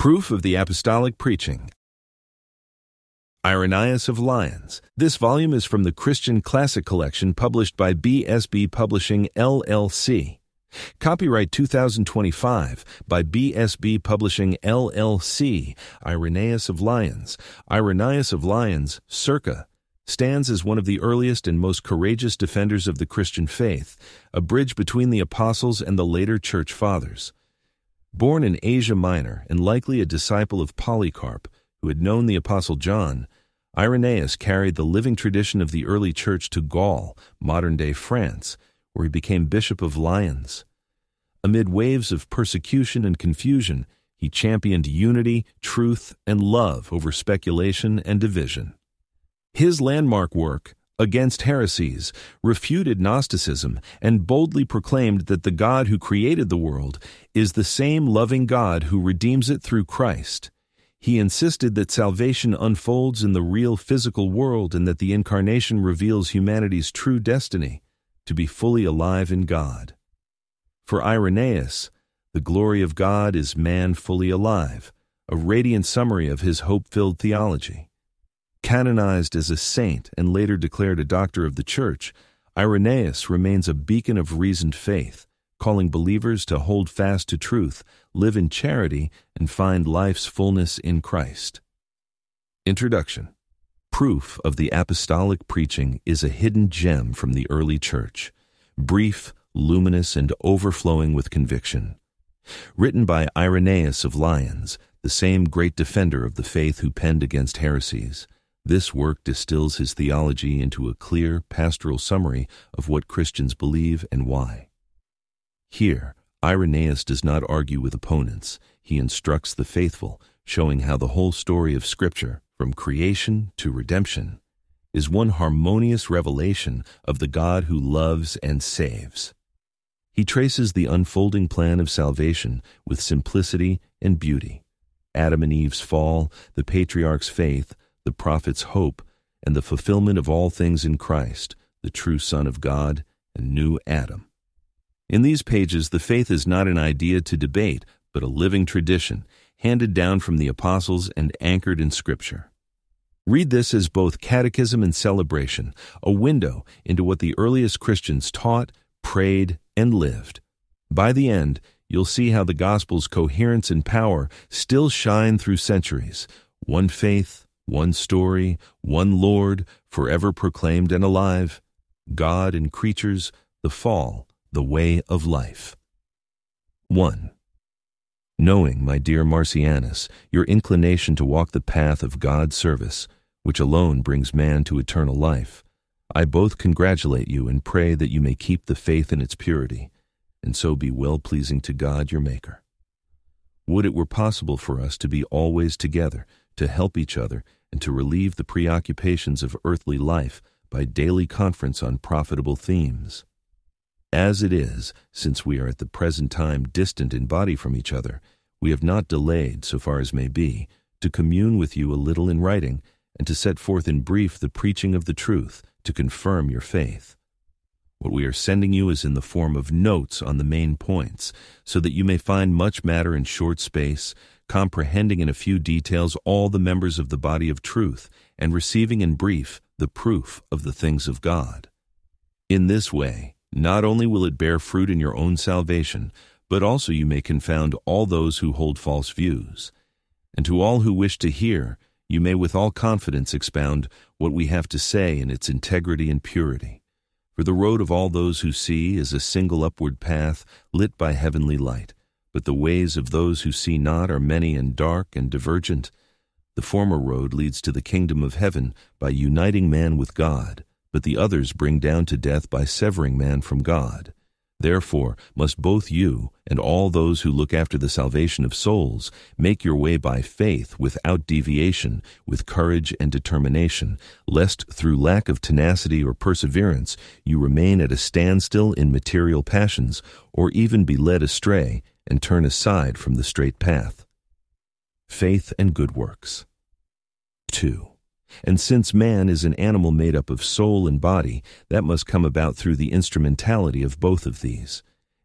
Proof of the Apostolic Preaching. Irenaeus of Lyons. This volume is from the Christian Classic Collection published by BSB Publishing, LLC. Copyright 2025 by BSB Publishing, LLC. Irenaeus of Lyons. Irenaeus of Lyons, circa, stands as one of the earliest and most courageous defenders of the Christian faith, a bridge between the apostles and the later church fathers. Born in Asia Minor and likely a disciple of Polycarp, who had known the apostle John, Irenaeus carried the living tradition of the early church to Gaul, modern-day France, where he became Bishop of Lyons. Amid waves of persecution and confusion, he championed unity, truth, and love over speculation and division. His landmark work, Against Heresies, refuted Gnosticism and boldly proclaimed that the God who created the world is the same loving God who redeems it through Christ. He insisted that salvation unfolds in the real physical world and that the Incarnation reveals humanity's true destiny, to be fully alive in God. For Irenaeus, the glory of God is man fully alive, a radiant summary of his hope-filled theology. Canonized as a saint and later declared a doctor of the Church, Irenaeus remains a beacon of reasoned faith, calling believers to hold fast to truth, live in charity, and find life's fullness in Christ. Introduction. Proof of the Apostolic Preaching is a hidden gem from the early church, brief, luminous, and overflowing with conviction. Written by Irenaeus of Lyons, the same great defender of the faith who penned Against Heresies, this work distills his theology into a clear, pastoral summary of what Christians believe and why. Here, Irenaeus does not argue with opponents. He instructs the faithful, showing how the whole story of Scripture, from creation to redemption, is one harmonious revelation of the God who loves and saves. He traces the unfolding plan of salvation with simplicity and beauty. Adam and Eve's fall, the patriarch's faith, the prophet's hope, and the fulfillment of all things in Christ, the true Son of God and new Adam. In these pages, the faith is not an idea to debate, but a living tradition, handed down from the apostles and anchored in Scripture. Read this as both catechism and celebration, a window into what the earliest Christians taught, prayed, and lived. By the end, you'll see how the gospel's coherence and power still shine through centuries. One faith, one story, one Lord, forever proclaimed and alive. God and creatures, the fall, the way of life. 1. Knowing, my dear Marcianus, your inclination to walk the path of God's service, which alone brings man to eternal life, I both congratulate you and pray that you may keep the faith in its purity, and so be well-pleasing to God your Maker. Would it were possible for us to be always together, to help each other, and to relieve the preoccupations of earthly life by daily conference on profitable themes. As it is, since we are at the present time distant in body from each other, we have not delayed, so far as may be, to commune with you a little in writing, and to set forth in brief the preaching of the truth, to confirm your faith. What we are sending you is in the form of notes on the main points, so that you may find much matter in short space, comprehending in a few details all the members of the body of truth, and receiving in brief the proof of the things of God. In this way, not only will it bear fruit in your own salvation, but also you may confound all those who hold false views. And to all who wish to hear, you may with all confidence expound what we have to say in its integrity and purity. For the road of all those who see is a single upward path lit by heavenly light, but the ways of those who see not are many and dark and divergent. The former road leads to the kingdom of heaven by uniting man with God, but the others bring down to death by severing man from God. Therefore must both you and all those who look after the salvation of souls make your way by faith without deviation, with courage and determination, lest through lack of tenacity or perseverance you remain at a standstill in material passions, or even be led astray and turn aside from the straight path. Faith and good works. 2. And since man is an animal made up of soul and body, that must come about through the instrumentality of both of these.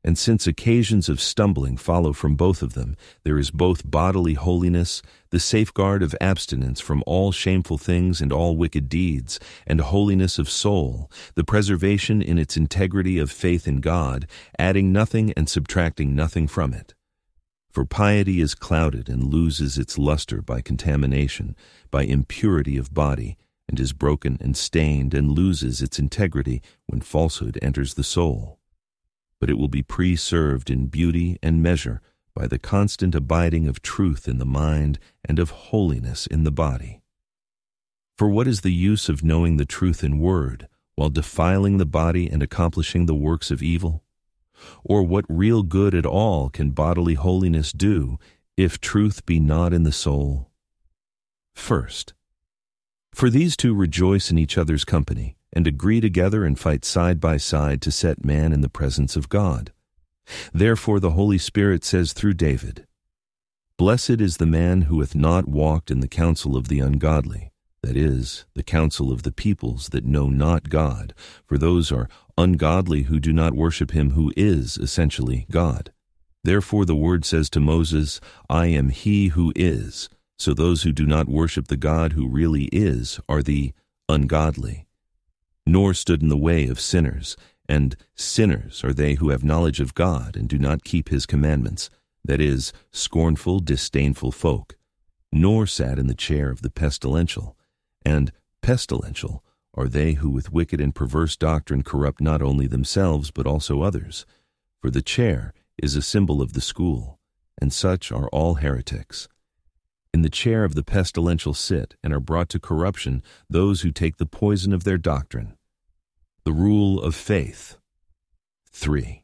And since occasions of stumbling follow from both of them, there is both bodily holiness, the safeguard of abstinence from all shameful things and all wicked deeds, and holiness of soul, the preservation in its integrity of faith in God, adding nothing and subtracting nothing from it. For piety is clouded and loses its luster by contamination, by impurity of body, and is broken and stained and loses its integrity when falsehood enters the soul. But it will be preserved in beauty and measure by the constant abiding of truth in the mind and of holiness in the body. For what is the use of knowing the truth in word, while defiling the body and accomplishing the works of evil? Or what real good at all can bodily holiness do, if truth be not in the soul? First, for these two rejoice in each other's company, and agree together and fight side by side to set man in the presence of God. Therefore the Holy Spirit says through David, "Blessed is the man who hath not walked in the counsel of the ungodly, that is, the counsel of the peoples that know not God, for those are ungodly who do not worship him who is essentially God. Therefore the word says to Moses, I am he who is, so those who do not worship the God who really is are the ungodly. Nor stood in the way of sinners, and sinners are they who have knowledge of God and do not keep his commandments, that is, scornful, disdainful folk. Nor sat in the chair of the pestilential, and pestilential are they who with wicked and perverse doctrine corrupt not only themselves but also others. For the chair is a symbol of the school, and such are all heretics. In the chair of the pestilential sit and are brought to corruption those who take the poison of their doctrine. The rule of faith. 3.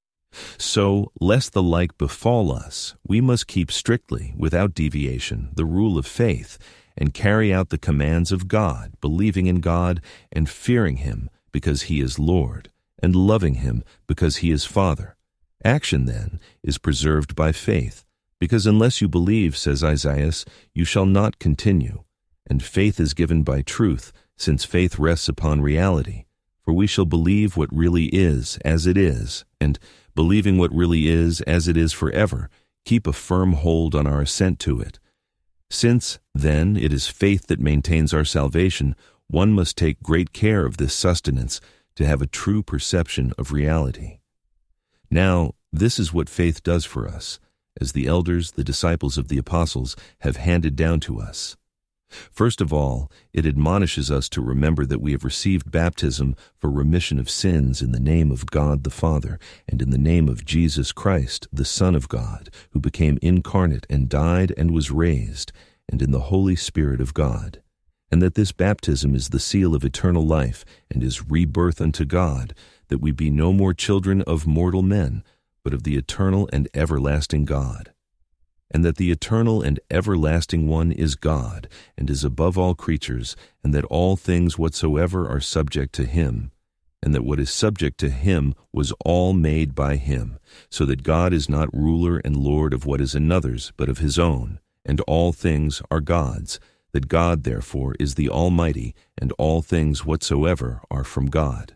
So, lest the like befall us, we must keep strictly, without deviation, the rule of faith, and carry out the commands of God, believing in God and fearing him because he is Lord, and loving him because he is Father. Action, then, is preserved by faith, because unless you believe, says Isaiah, you shall not continue. And faith is given by truth, since faith rests upon reality. For we shall believe what really is as it is, and, believing what really is as it is forever, keep a firm hold on our assent to it. Since, then, it is faith that maintains our salvation, one must take great care of this sustenance to have a true perception of reality. Now, this is what faith does for us, as the elders, the disciples of the apostles, have handed down to us. First of all, it admonishes us to remember that we have received baptism for remission of sins in the name of God the Father, and in the name of Jesus Christ, the Son of God, who became incarnate and died and was raised, and in the Holy Spirit of God, and that this baptism is the seal of eternal life, and is rebirth unto God, that we be no more children of mortal men, but of the eternal and everlasting God. And that the eternal and everlasting one is God, and is above all creatures, and that all things whatsoever are subject to him, and that what is subject to him was all made by him, so that God is not ruler and Lord of what is another's, but of his own, and all things are God's, that God therefore is the Almighty, and all things whatsoever are from God.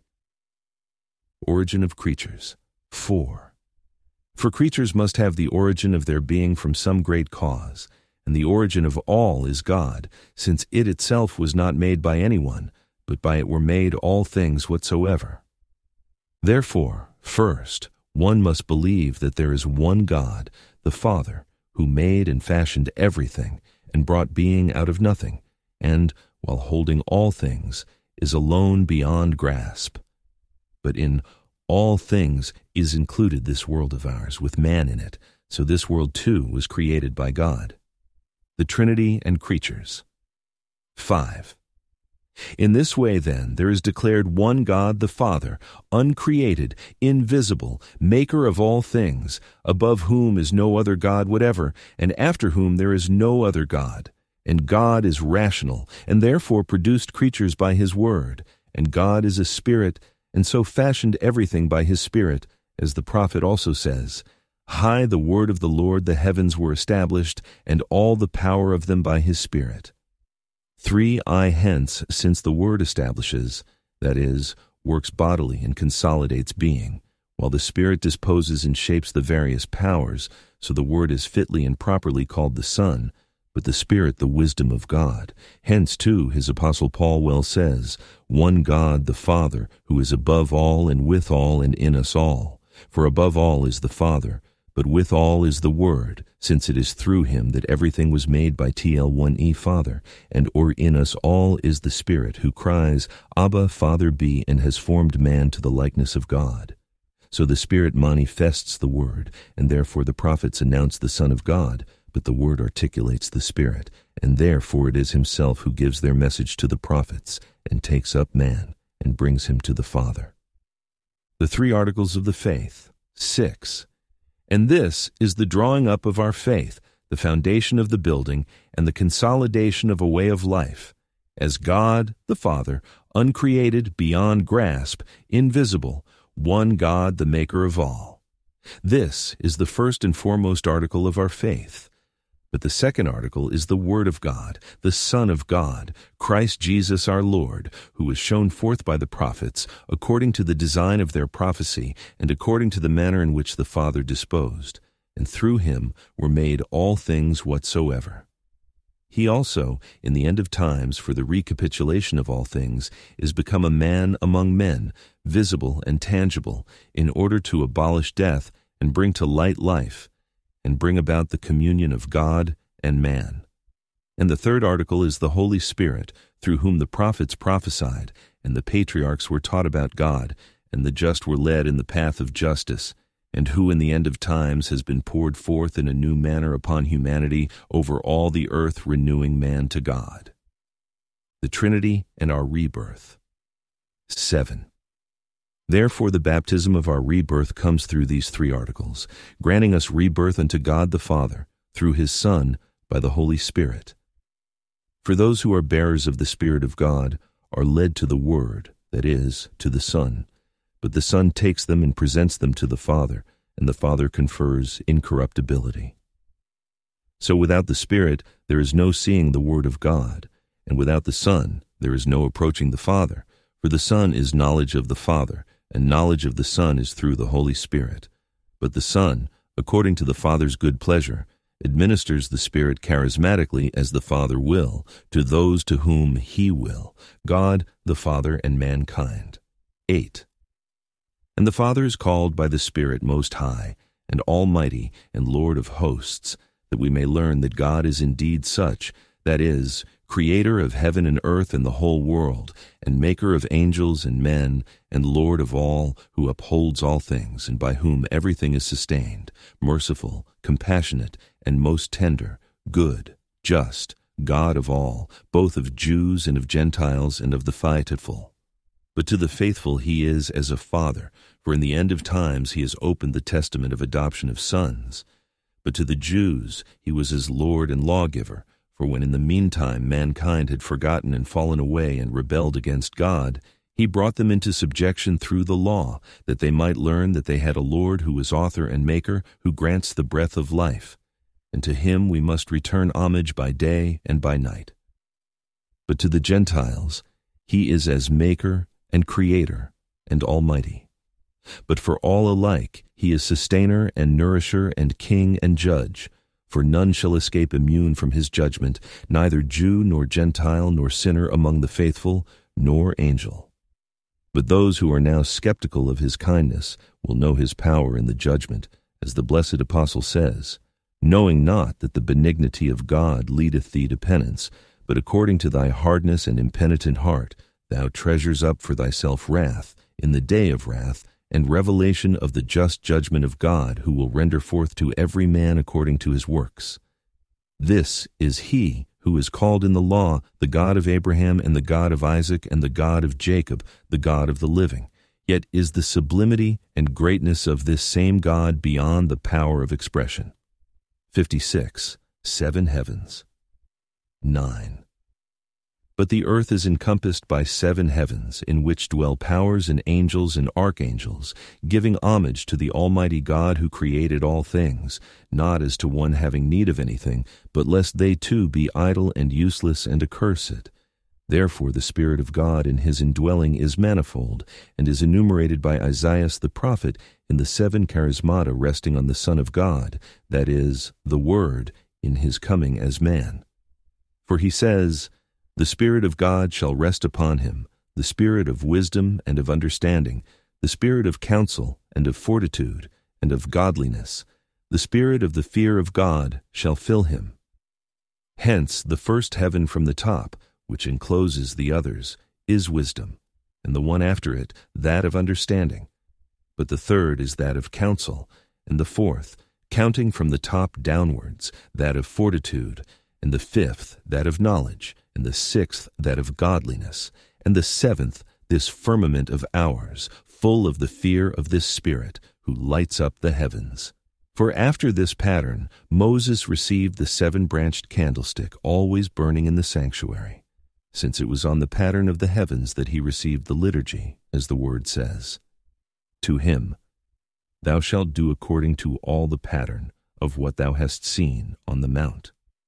Origin of creatures. 4. For creatures must have the origin of their being from some great cause, and the origin of all is God, since it itself was not made by anyone, but by it were made all things whatsoever. Therefore, first, one must believe that there is one God, the Father, who made and fashioned everything, and brought being out of nothing, and, while holding all things, is alone beyond grasp. But in all things is included this world of ours, with man in it, so this world too was created by God. The Trinity and creatures. 5. In this way, then, there is declared one God the Father, uncreated, invisible, maker of all things, above whom is no other God whatever, and after whom there is no other God. And God is rational, and therefore produced creatures by his word. And God is a spirit, and so fashioned everything by his Spirit, as the prophet also says, High the word of the Lord the heavens were established, and all the power of them by his Spirit. 3 hence, since the word establishes, that is, works bodily and consolidates being, while the Spirit disposes and shapes the various powers, so the Word is fitly and properly called the Son, but the Spirit the wisdom of God. Hence, too, his Apostle Paul well says, "One God the Father, who is above all and with all and in us all. For above all is the Father, but with all is the Word, since it is through him that everything was made by TL1E Father, and or in us all is the Spirit, who cries, Abba, Father be, and has formed man to the likeness of God." So the Spirit manifests the Word, and therefore the prophets announce the Son of God, but the Word articulates the Spirit, and therefore it is himself who gives their message to the prophets, and takes up man, and brings him to the Father. The three articles of the faith. 6. And this is the drawing up of our faith, the foundation of the building, and the consolidation of a way of life, as God, the Father, uncreated, beyond grasp, invisible, one God, the maker of all. This is the first and foremost article of our faith. But the second article is the Word of God, the Son of God, Christ Jesus our Lord, who was shown forth by the prophets, according to the design of their prophecy, and according to the manner in which the Father disposed. And through him were made all things whatsoever. He also, in the end of times, for the recapitulation of all things, is become a man among men, visible and tangible, in order to abolish death and bring to light life, and bring about the communion of God and man. And the third article is the Holy Spirit, through whom the prophets prophesied, and the patriarchs were taught about God, and the just were led in the path of justice, and who in the end of times has been poured forth in a new manner upon humanity over all the earth, renewing man to God. The Trinity and our rebirth. 7. Therefore the baptism of our rebirth comes through these three articles, granting us rebirth unto God the Father, through his Son, by the Holy Spirit. For those who are bearers of the Spirit of God are led to the Word, that is, to the Son. But the Son takes them and presents them to the Father, and the Father confers incorruptibility. So without the Spirit there is no seeing the Word of God, and without the Son there is no approaching the Father, for the Son is knowledge of the Father, and knowledge of the Son is through the Holy Spirit. But the Son, according to the Father's good pleasure, administers the Spirit charismatically as the Father will, to those to whom he will, God, the Father, and mankind. 8. And the Father is called by the Spirit Most High, and Almighty, and Lord of hosts, that we may learn that God is indeed such, that is, Creator of heaven and earth and the whole world, and Maker of angels and men, and Lord of all, who upholds all things, and by whom everything is sustained, merciful, compassionate, and most tender, good, just, God of all, both of Jews and of Gentiles and of the faithful. But to the faithful he is as a father, for in the end of times he has opened the testament of adoption of sons. But to the Jews he was as Lord and lawgiver, for when in the meantime mankind had forgotten and fallen away and rebelled against God, he brought them into subjection through the law, that they might learn that they had a Lord who is author and maker, who grants the breath of life. And to him we must return homage by day and by night. But to the Gentiles he is as maker and creator and almighty. But for all alike he is sustainer and nourisher and king and judge, for none shall escape immune from his judgment, neither Jew nor Gentile nor sinner among the faithful, nor angel. But those who are now skeptical of his kindness will know his power in the judgment, as the blessed apostle says, knowing not that the benignity of God leadeth thee to penance, but according to thy hardness and impenitent heart, thou treasures up for thyself wrath in the day of wrath, and revelation of the just judgment of God, who will render forth to every man according to his works. This is he who is called in the law the God of Abraham and the God of Isaac and the God of Jacob, the God of the living. Yet is the sublimity and greatness of this same God beyond the power of expression. 56. 7 heavens. 9. But the earth is encompassed by 7 heavens, in which dwell powers and angels and archangels, giving homage to the Almighty God who created all things, not as to one having need of anything, but lest they too be idle and useless and accursed. Therefore the Spirit of God in his indwelling is manifold, and is enumerated by Isaiah the prophet in the 7 charismata resting on the Son of God, that is, the Word, in his coming as man. For he says, "The Spirit of God shall rest upon him, the Spirit of wisdom and of understanding, the Spirit of counsel and of fortitude and of godliness, the Spirit of the fear of God shall fill him." Hence the first heaven from the top, which encloses the others, is wisdom, and the one after it that of understanding. But the third is that of counsel, and the fourth, counting from the top downwards, that of fortitude, and the fifth that of knowledge, and the sixth that of godliness, and the seventh this firmament of ours, full of the fear of this Spirit, who lights up the heavens. For after this pattern Moses received the 7-branched candlestick always burning in the sanctuary, since it was on the pattern of the heavens that he received the liturgy, as the word says, "To him, thou shalt do according to all the pattern of what thou hast seen on the mount."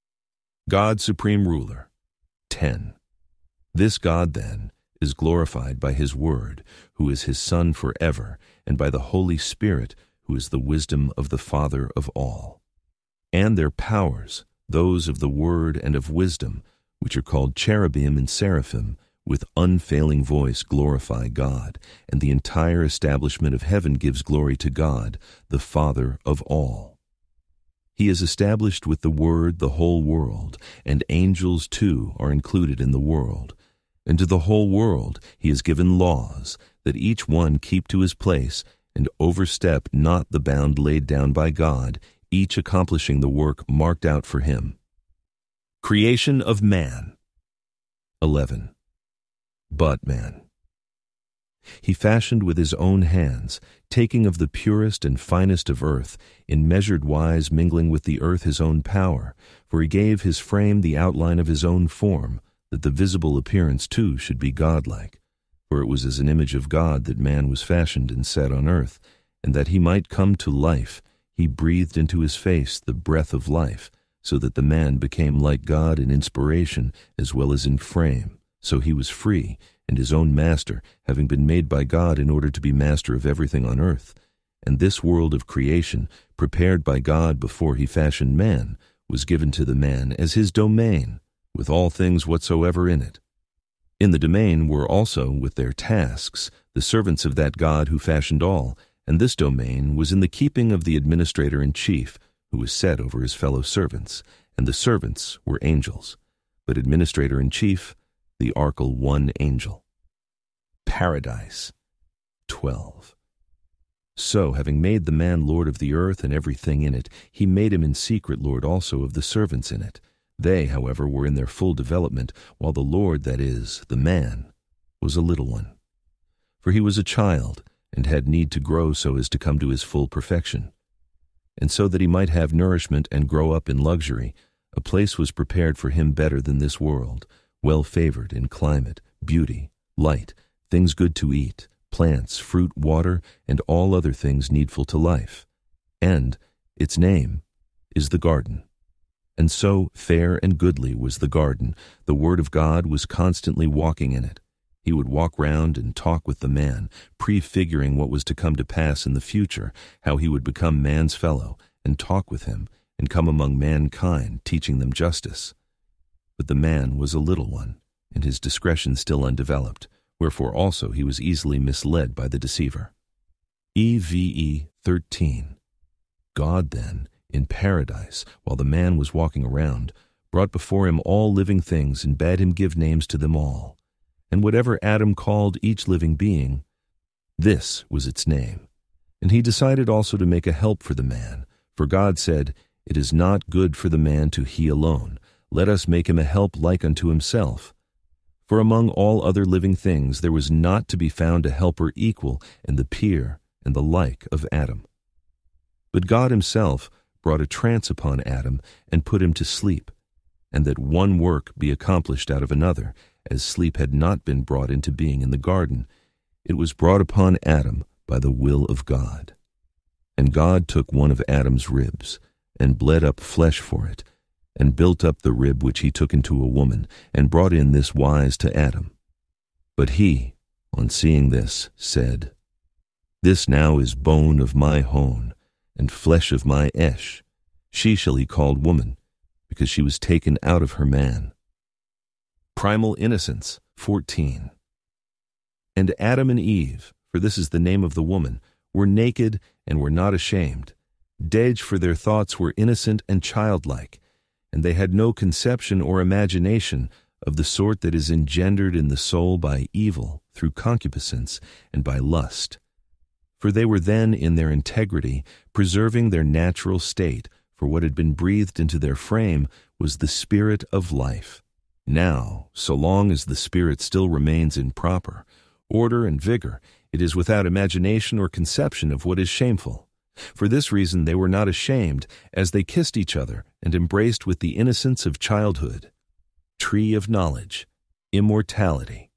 God Supreme Ruler. 10. This God, then, is glorified by his Word, who is his Son forever, and by the Holy Spirit, who is the wisdom of the Father of all. And their powers, those of the Word and of wisdom, which are called cherubim and seraphim, with unfailing voice glorify God, and the entire establishment of heaven gives glory to God, the Father of all. He has established with the Word the whole world, and angels too are included in the world. And to the whole world he has given laws, that each one keep to his place, and overstep not the bound laid down by God, each accomplishing the work marked out for him. Creation of man. 11. But man. He fashioned with his own hands, taking of the purest and finest of earth, in measured wise mingling with the earth his own power, for he gave his frame the outline of his own form, that the visible appearance too should be godlike. For it was as an image of God that man was fashioned and set on earth, and that he might come to life, he breathed into his face the breath of life, so that the man became like God in inspiration as well as in frame. So he was free, and his own master, having been made by God in order to be master of everything on earth. And this world of creation, prepared by God before he fashioned man, was given to the man as his domain, with all things whatsoever in it. In the domain were also, with their tasks, the servants of that God who fashioned all, and this domain was in the keeping of the administrator-in-chief, who was set over his fellow servants, and the servants were angels, but administrator-in-chief, the archel one angel. Paradise. 12. So, having made the man Lord of the earth and everything in it, he made him in secret Lord also of the servants in it. They, however, were in their full development, while the Lord, that is, the man, was a little one. For he was a child, and had need to grow so as to come to his full perfection. And so that he might have nourishment and grow up in luxury, a place was prepared for him better than this world, well favored in climate, beauty, light, things good to eat, plants, fruit, water, and all other things needful to life. And its name is the garden. And so fair and goodly was the garden, the word of God was constantly walking in it. He would walk round and talk with the man, prefiguring what was to come to pass in the future, how he would become man's fellow, and talk with him, and come among mankind, teaching them justice. But the man was a little one, and his discretion still undeveloped, wherefore also he was easily misled by the deceiver. EVE 13. God then, in paradise, while the man was walking around, brought before him all living things and bade him give names to them all. And whatever Adam called each living being, this was its name. And he decided also to make a help for the man, for God said, "It is not good for the man to he alone. Let us make him a help like unto himself." For among all other living things there was not to be found a helper equal and the peer and the like of Adam. But God himself brought a trance upon Adam and put him to sleep, and that one work be accomplished out of another, as sleep had not been brought into being in the garden, it was brought upon Adam by the will of God. And God took one of Adam's ribs, and bled up flesh for it, and built up the rib which he took into a woman, and brought in this wise to Adam. But he, on seeing this, said, This now is bone of my hone, and flesh of my esh. She shall be called woman, because she was taken out of her man. Primal Innocence, 14. And Adam and Eve, for this is the name of the woman, were naked and were not ashamed. Dej for their thoughts were innocent and childlike, and they had no conception or imagination of the sort that is engendered in the soul by evil through concupiscence and by lust. For they were then in their integrity, preserving their natural state, for what had been breathed into their frame was the spirit of life. Now, so long as the spirit still remains in proper order and vigor, it is without imagination or conception of what is shameful. For this reason they were not ashamed, as they kissed each other and embraced with the innocence of childhood. Tree of knowledge, immortality.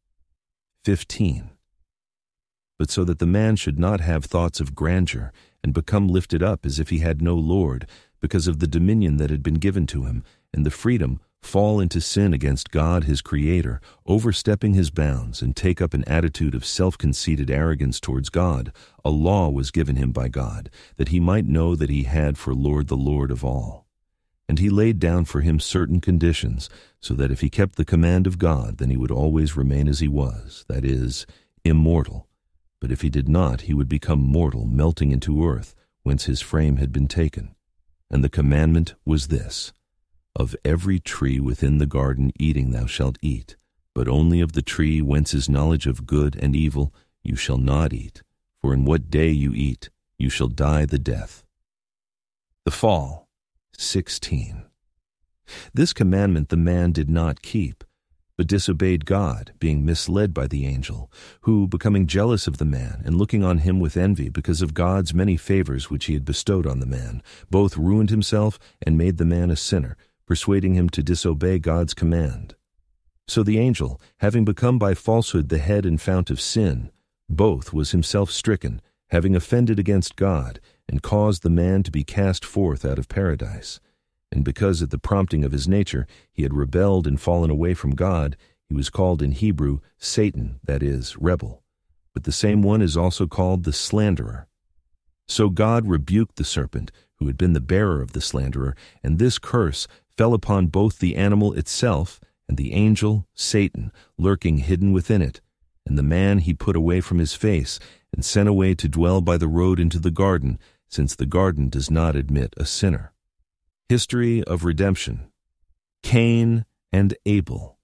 15. But so that the man should not have thoughts of grandeur, and become lifted up as if he had no lord, because of the dominion that had been given to him, and the freedom, fall into sin against God his Creator, overstepping his bounds, and take up an attitude of self-conceited arrogance towards God, a law was given him by God, that he might know that he had for Lord the Lord of all. And he laid down for him certain conditions, so that if he kept the command of God, then he would always remain as he was, that is, immortal. But if he did not, he would become mortal, melting into earth, whence his frame had been taken. And the commandment was this: Of every tree within the garden eating thou shalt eat, but only of the tree whence is knowledge of good and evil you shall not eat, for in what day you eat, you shall die the death. The fall, 16. This commandment the man did not keep, but disobeyed God, being misled by the angel, who, becoming jealous of the man, and looking on him with envy because of God's many favors which he had bestowed on the man, both ruined himself and made the man a sinner, persuading him to disobey God's command. So the angel, having become by falsehood the head and fount of sin, both was himself stricken, having offended against God, and caused the man to be cast forth out of paradise. And because at the prompting of his nature he had rebelled and fallen away from God, he was called in Hebrew Satan, that is, rebel. But the same one is also called the slanderer. So God rebuked the serpent, who had been the bearer of the slanderer, and this curse fell upon both the animal itself and the angel, Satan, lurking hidden within it. And the man he put away from his face, and sent away to dwell by the road into the garden, since the garden does not admit a sinner. History of redemption. Cain and Abel.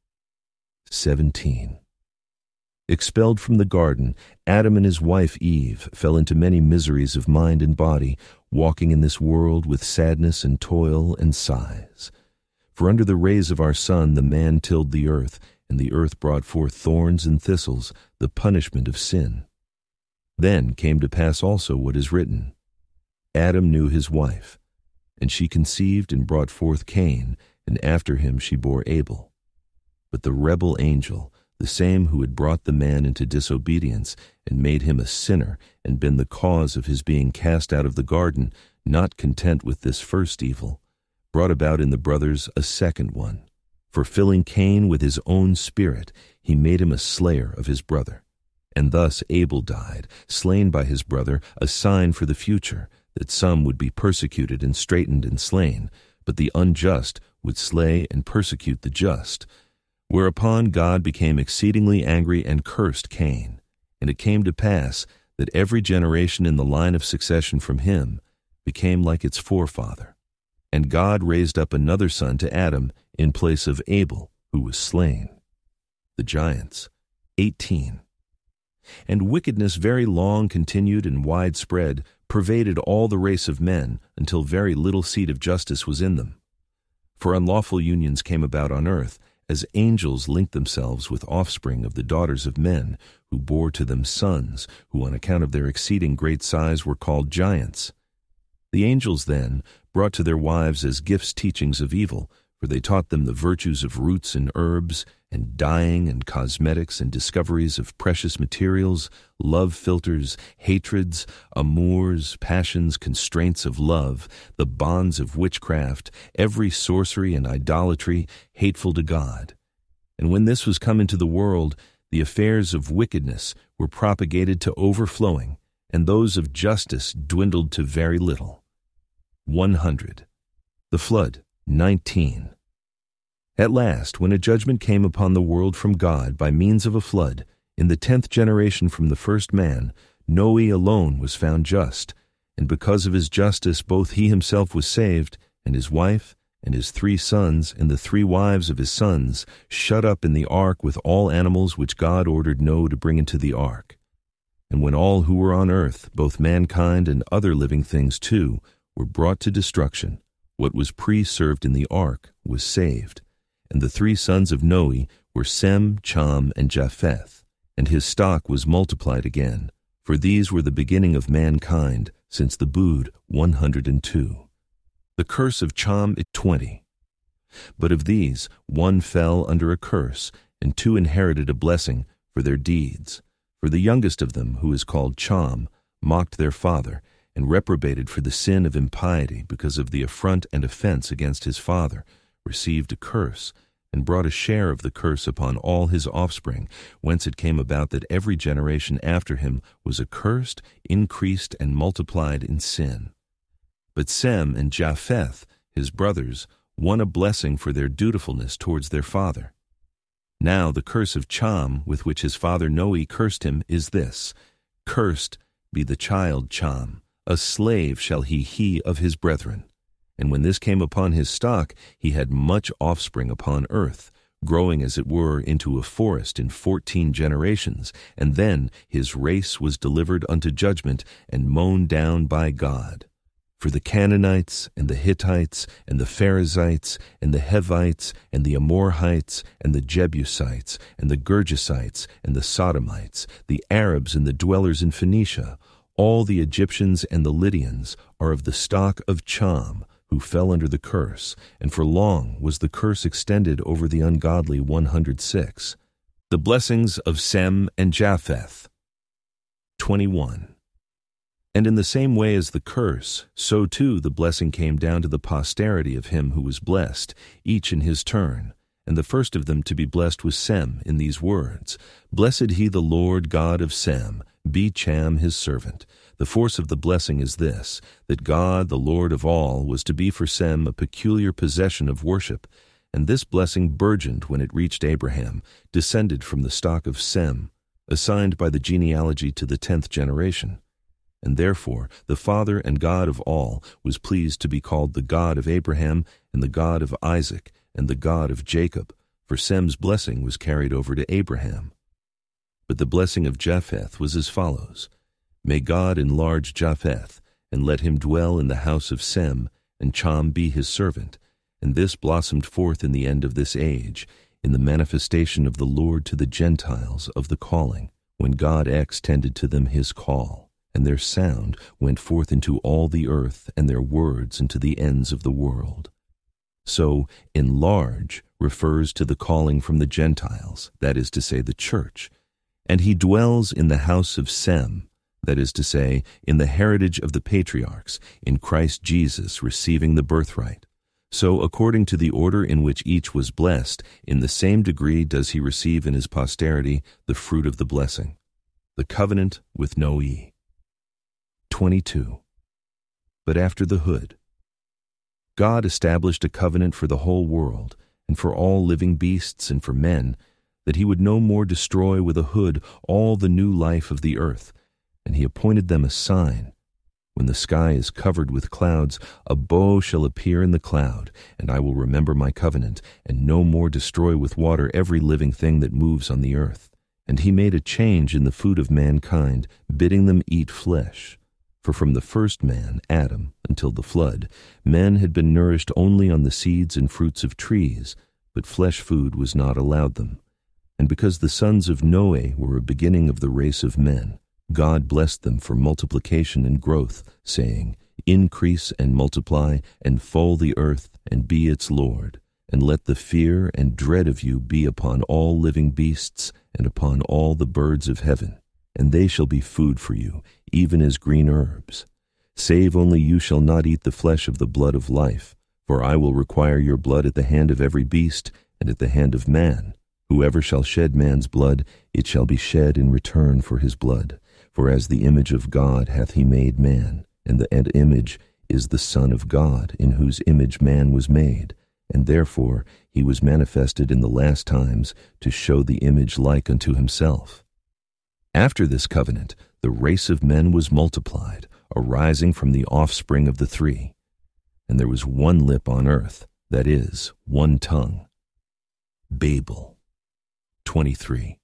17. Expelled from the garden, Adam and his wife Eve fell into many miseries of mind and body, walking in this world with sadness and toil and sighs. For under the rays of our sun the man tilled the earth, and the earth brought forth thorns and thistles, the punishment of sin. Then came to pass also what is written: Adam knew his wife, and she conceived and brought forth Cain, and after him she bore Abel. But the rebel angel, the same who had brought the man into disobedience, and made him a sinner, and been the cause of his being cast out of the garden, not content with this first evil, brought about in the brothers a second one. For filling Cain with his own spirit, he made him a slayer of his brother. And thus Abel died, slain by his brother, a sign for the future, that some would be persecuted and straitened and slain, but the unjust would slay and persecute the just. Whereupon God became exceedingly angry and cursed Cain. And it came to pass that every generation in the line of succession from him became like its forefather. And God raised up another son to Adam in place of Abel, who was slain. The giants. 18. And wickedness very long continued and widespread, pervaded all the race of men, until very little seed of justice was in them. For unlawful unions came about on earth, as angels linked themselves with offspring of the daughters of men, who bore to them sons, who on account of their exceeding great size were called giants. The angels then brought to their wives as gifts teachings of evil, for they taught them the virtues of roots and herbs, and dyeing and cosmetics and discoveries of precious materials, love philters, hatreds, amours, passions, constraints of love, the bonds of witchcraft, every sorcery and idolatry hateful to God. And when this was come into the world, the affairs of wickedness were propagated to overflowing, and those of justice dwindled to very little. 100. The flood. 19. At last, when a judgment came upon the world from God by means of a flood, in the 10th generation from the first man, Noe alone was found just, and because of his justice both he himself was saved, and his wife, and his 3 sons, and the 3 wives of his sons, shut up in the ark with all animals which God ordered Noah to bring into the ark. And when all who were on earth, both mankind and other living things too, were brought to destruction, what was preserved in the ark was saved. And the 3 sons of Noe were Sem, Cham, and Japheth, and his stock was multiplied again, for these were the beginning of mankind, since the brood 102. The curse of Cham 20. But of these 1 fell under a curse, and 2 inherited a blessing for their deeds. For the youngest of them, who is called Cham, mocked their father, and reprobated for the sin of impiety because of the affront and offense against his father, received a curse, and brought a share of the curse upon all his offspring, whence it came about that every generation after him was accursed, increased, and multiplied in sin. But Sem and Japheth, his brothers, won a blessing for their dutifulness towards their father. Now the curse of Cham, with which his father Noe cursed him, is this: Cursed be the child Cham, a slave shall he of his brethren. And when this came upon his stock, he had much offspring upon earth, growing as it were into a forest in 14 generations, and then his race was delivered unto judgment and mown down by God. For the Canaanites, and the Hittites, and the Perizzites, and the Hivites, and the Amorites, and the Jebusites, and the Gergesites, and the Sodomites, the Arabs and the dwellers in Phoenicia, all the Egyptians and the Lydians are of the stock of Cham, who fell under the curse, and for long was the curse extended over the ungodly 106. The blessings of Sem and Japheth. 21. And in the same way as the curse, so too the blessing came down to the posterity of him who was blessed, each in his turn. And the first of them to be blessed was Sem, in these words: Blessed he the Lord God of Sem, be Cham his servant. The force of the blessing is this, that God, the Lord of all, was to be for Sem a peculiar possession of worship, and this blessing burgeoned when it reached Abraham, descended from the stock of Sem, assigned by the genealogy to the 10th generation. And therefore the Father and God of all was pleased to be called the God of Abraham, and the God of Isaac, and the God of Jacob, for Sem's blessing was carried over to Abraham. But the blessing of Japheth was as follows: May God enlarge Japheth, and let him dwell in the house of Sem, and Cham be his servant. And this blossomed forth in the end of this age, in the manifestation of the Lord to the Gentiles of the calling, when God extended to them his call, and their sound went forth into all the earth, and their words into the ends of the world. So, enlarge refers to the calling from the Gentiles, that is to say, the church. And he dwells in the house of Sem, that is to say, in the heritage of the patriarchs, in Christ Jesus receiving the birthright. So, according to the order in which each was blessed, in the same degree does he receive in his posterity the fruit of the blessing. The covenant with Noe. 22. But after the hood, God established a covenant for the whole world, and for all living beasts and for men, that he would no more destroy with a hood all the new life of the earth, and he appointed them a sign. When the sky is covered with clouds, a bow shall appear in the cloud, and I will remember my covenant, and no more destroy with water every living thing that moves on the earth. And he made a change in the food of mankind, bidding them eat flesh. For from the first man, Adam, until the flood, men had been nourished only on the seeds and fruits of trees, but flesh food was not allowed them. And because the sons of Noe were a beginning of the race of men, God blessed them for multiplication and growth, saying, Increase and multiply, and fill the earth, and be its Lord. and let the fear and dread of you be upon all living beasts and upon all the birds of heaven, and they shall be food for you, even as green herbs. Save only you shall not eat the flesh of the blood of life, for I will require your blood at the hand of every beast and at the hand of man. Whoever shall shed man's blood, it shall be shed in return for his blood. For as the image of God hath he made man, and the image is the Son of God, in whose image man was made, and therefore he was manifested in the last times to show the image like unto himself. After this covenant, the race of men was multiplied, arising from the offspring of the three. And there was one lip on earth, that is, one tongue. Babel. 23.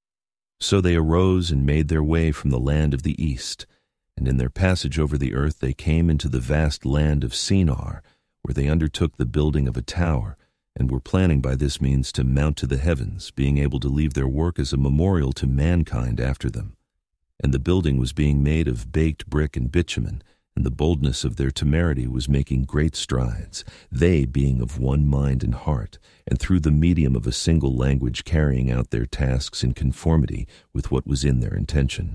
So they arose and made their way from the land of the east, and in their passage over the earth they came into the vast land of Shinar, where they undertook the building of a tower, and were planning by this means to mount to the heavens, being able to leave their work as a memorial to mankind after them. And the building was being made of baked brick and bitumen, and the boldness of their temerity was making great strides, they being of one mind and heart, and through the medium of a single language carrying out their tasks in conformity with what was in their intention.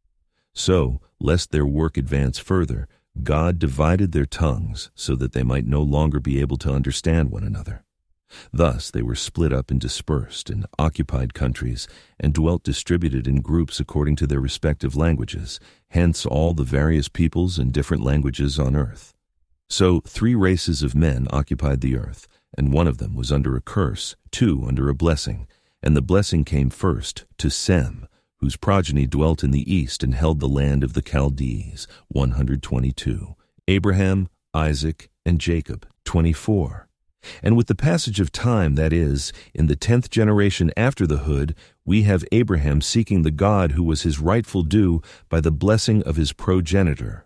So, lest their work advance further, God divided their tongues so that they might no longer be able to understand one another. Thus they were split up and dispersed in occupied countries, and dwelt distributed in groups according to their respective languages, hence all the various peoples and different languages on earth. So 3 races of men occupied the earth, and one of them was under a curse, 2 under a blessing, and the blessing came first to Sem, whose progeny dwelt in the east and held the land of the Chaldees, 122, Abraham, Isaac, and Jacob, 24. And with the passage of time, that is, in the 10th generation after the hood, we have Abraham seeking the God who was his rightful due by the blessing of his progenitor.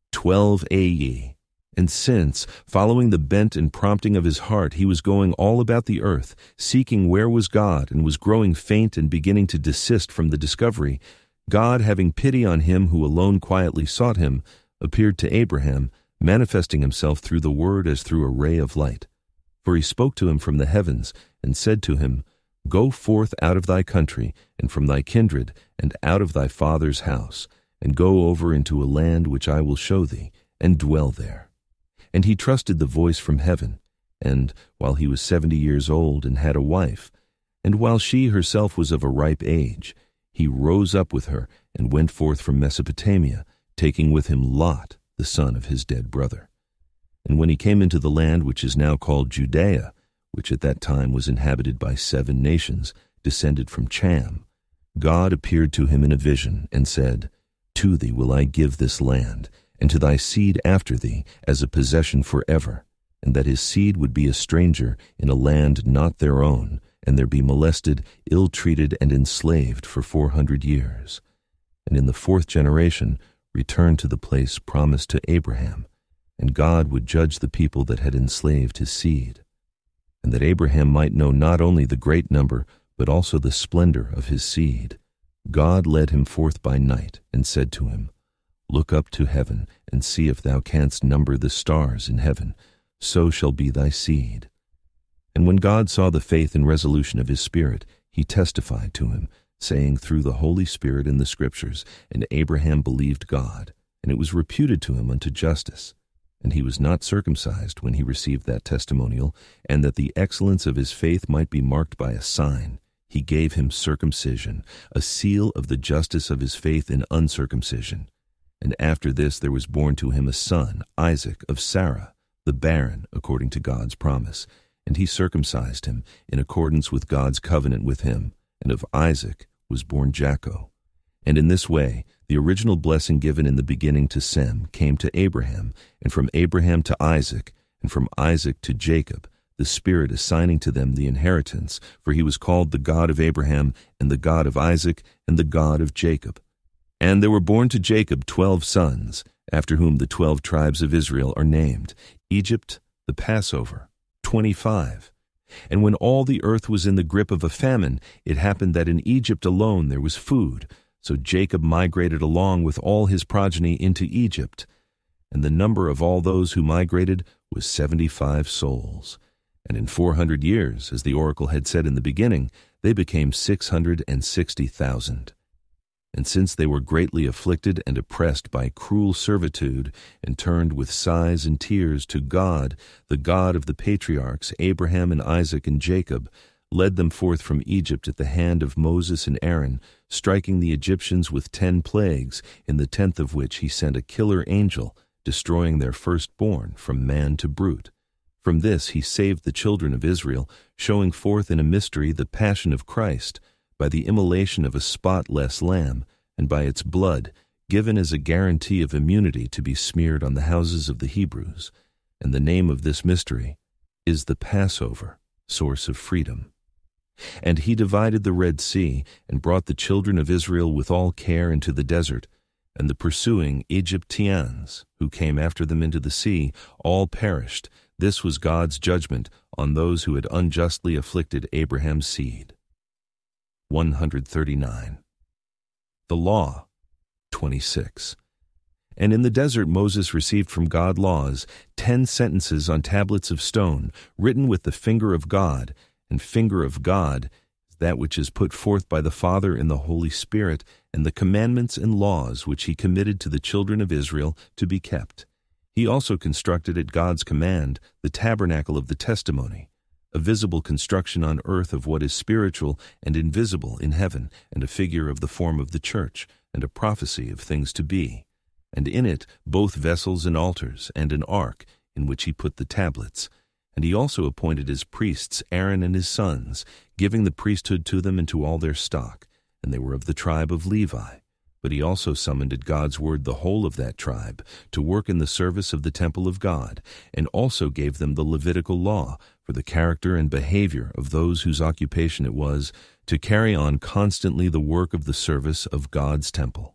12 A.E. And since, following the bent and prompting of his heart, he was going all about the earth, seeking where was God, and was growing faint and beginning to desist from the discovery, God, having pity on him who alone quietly sought him, appeared to Abraham, manifesting himself through the word as through a ray of light. For he spoke to him from the heavens, and said to him, Go forth out of thy country, and from thy kindred, and out of thy father's house, and go over into a land which I will show thee, and dwell there. And he trusted the voice from heaven, and, while he was 70 years old and had a wife, and while she herself was of a ripe age, he rose up with her, and went forth from Mesopotamia, taking with him Lot, the son of his dead brother. And when he came into the land which is now called Judea, which at that time was inhabited by 7 nations, descended from Cham, God appeared to him in a vision, and said, To thee will I give this land, and to thy seed after thee, as a possession forever, and that his seed would be a stranger in a land not their own, and there be molested, ill-treated, and enslaved for 400 years. And in the 4th generation return to the place promised to Abraham, and God would judge the people that had enslaved his seed, and that Abraham might know not only the great number, but also the splendor of his seed. God led him forth by night, and said to him, Look up to heaven, and see if thou canst number the stars in heaven, so shall be thy seed. And when God saw the faith and resolution of his spirit, he testified to him, saying through the Holy Spirit in the Scriptures, And Abraham believed God, and it was reputed to him unto justice. And he was not circumcised when he received that testimonial, and that the excellence of his faith might be marked by a sign, he gave him circumcision, a seal of the justice of his faith in uncircumcision. And after this there was born to him a son, Isaac, of Sarah, the barren, according to God's promise. And he circumcised him, in accordance with God's covenant with him, and of Isaac was born Jacob. And in this way, the original blessing given in the beginning to Sem came to Abraham, and from Abraham to Isaac, and from Isaac to Jacob, the Spirit assigning to them the inheritance, for he was called the God of Abraham, and the God of Isaac, and the God of Jacob. And there were born to Jacob 12 sons, after whom the 12 tribes of Israel are named, Egypt, the Passover, 25. And when all the earth was in the grip of a famine, it happened that in Egypt alone there was food. So Jacob migrated along with all his progeny into Egypt, and the number of all those who migrated was 75 souls. And in 400 years, as the oracle had said in the beginning, they became 660,000. And since they were greatly afflicted and oppressed by cruel servitude, and turned with sighs and tears to God, the God of the patriarchs, Abraham and Isaac and Jacob, led them forth from Egypt at the hand of Moses and Aaron, striking the Egyptians with 10 plagues, in the 10th of which he sent a killer angel, destroying their firstborn from man to brute. From this he saved the children of Israel, showing forth in a mystery the passion of Christ, by the immolation of a spotless lamb, and by its blood, given as a guarantee of immunity to be smeared on the houses of the Hebrews. And the name of this mystery is the Passover, source of freedom. And he divided the Red Sea, and brought the children of Israel with all care into the desert, and the pursuing Egyptians, who came after them into the sea, all perished. This was God's judgment on those who had unjustly afflicted Abraham's seed. 139. The Law, 26. And in the desert Moses received from God laws, 10 sentences on tablets of stone, written with the finger of God, and finger of God is that which is put forth by the Father in the Holy Spirit, and the commandments and laws which he committed to the children of Israel to be kept. He also constructed at God's command the tabernacle of the testimony, a visible construction on earth of what is spiritual and invisible in heaven, and a figure of the form of the church, and a prophecy of things to be. And in it both vessels and altars, and an ark, in which he put the tablets. And he also appointed as priests Aaron and his sons, giving the priesthood to them and to all their stock, and they were of the tribe of Levi. But he also summoned at God's word the whole of that tribe to work in the service of the temple of God, and also gave them the Levitical law for the character and behavior of those whose occupation it was to carry on constantly the work of the service of God's temple.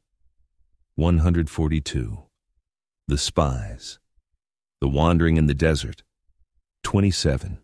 142. The spies. The wandering in the desert. 27.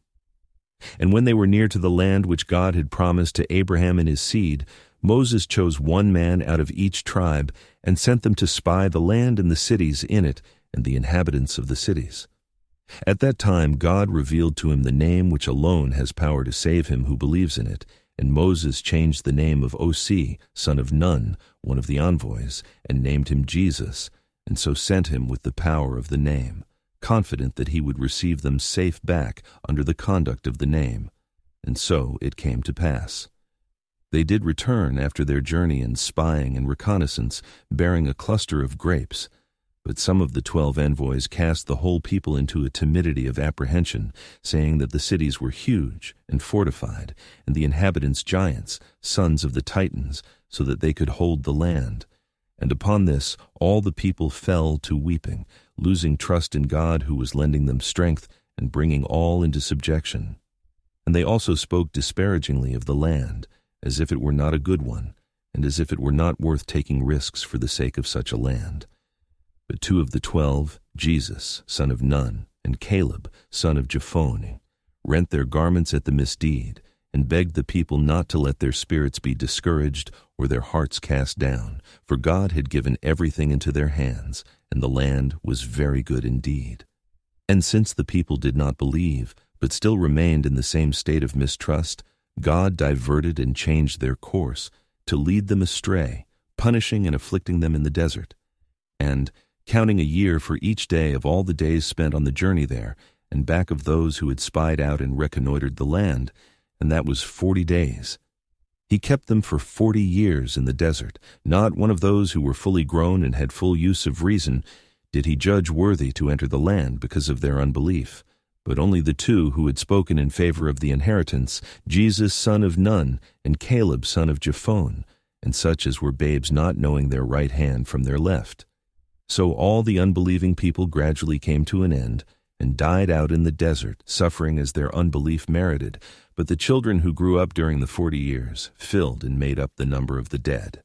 And when they were near to the land which God had promised to Abraham and his seed, Moses chose one man out of each tribe, and sent them to spy the land and the cities in it, and the inhabitants of the cities. At that time God revealed to him the name which alone has power to save him who believes in it, and Moses changed the name of Osee, son of Nun, one of the envoys, and named him Jesus, and so sent him with the power of the name, confident that he would receive them safe back under the conduct of the name. And so it came to pass. They did return after their journey in spying and reconnaissance, bearing a cluster of grapes. But some of the 12 envoys cast the whole people into a timidity of apprehension, saying that the cities were huge and fortified, and the inhabitants giants, sons of the Titans, so that they could hold the land. And upon this all the people fell to weeping, losing trust in God who was lending them strength and bringing all into subjection. And they also spoke disparagingly of the land, as if it were not a good one, and as if it were not worth taking risks for the sake of such a land. But 2 of the 12, Jesus, son of Nun, and Caleb, son of Jephunneh, rent their garments at the misdeed, and begged the people not to let their spirits be discouraged or their hearts cast down, for God had given everything into their hands, and the land was very good indeed. And since the people did not believe, but still remained in the same state of mistrust, God diverted and changed their course, to lead them astray, punishing and afflicting them in the desert. And, counting a year for each day of all the days spent on the journey there, and back of those who had spied out and reconnoitered the land, and that was 40 days. He kept them for 40 years in the desert. Not one of those who were fully grown and had full use of reason did he judge worthy to enter the land because of their unbelief, but only the 2 who had spoken in favor of the inheritance, Jesus son of Nun, and Caleb son of Jephunneh, and such as were babes not knowing their right hand from their left. So all the unbelieving people gradually came to an end, and died out in the desert, suffering as their unbelief merited. But the children who grew up during the 40 years filled and made up the number of the dead.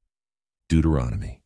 Deuteronomy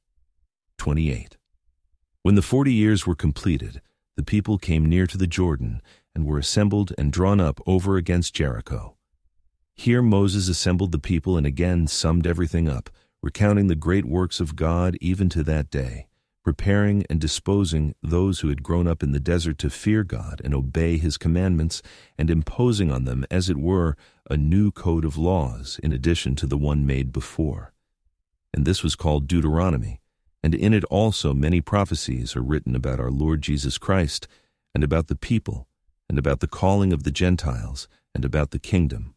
28. When the 40 years were completed, the people came near to the Jordan, and were assembled and drawn up over against Jericho. Here Moses assembled the people and again summed everything up, recounting the great works of God even to that day, preparing and disposing those who had grown up in the desert to fear God and obey His commandments, and imposing on them, as it were, a new code of laws in addition to the one made before. And this was called Deuteronomy, and in it also many prophecies are written about our Lord Jesus Christ, and about the people, and about the calling of the Gentiles, and about the kingdom.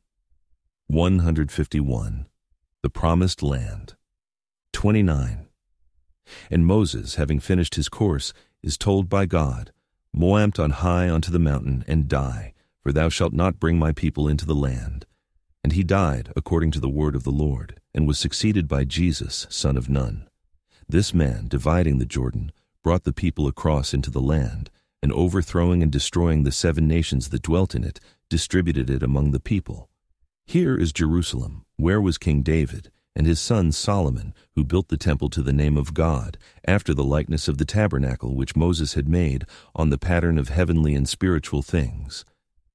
151. The Promised Land. 29. And Moses, having finished his course, is told by God, Moamt on high unto the mountain, and die, for thou shalt not bring my people into the land. And he died according to the word of the Lord, and was succeeded by Jesus, son of Nun. This man, dividing the Jordan, brought the people across into the land, and overthrowing and destroying the 7 nations that dwelt in it, distributed it among the people. Here is Jerusalem, where was King David, and his son Solomon, who built the temple to the name of God, after the likeness of the tabernacle which Moses had made, on the pattern of heavenly and spiritual things.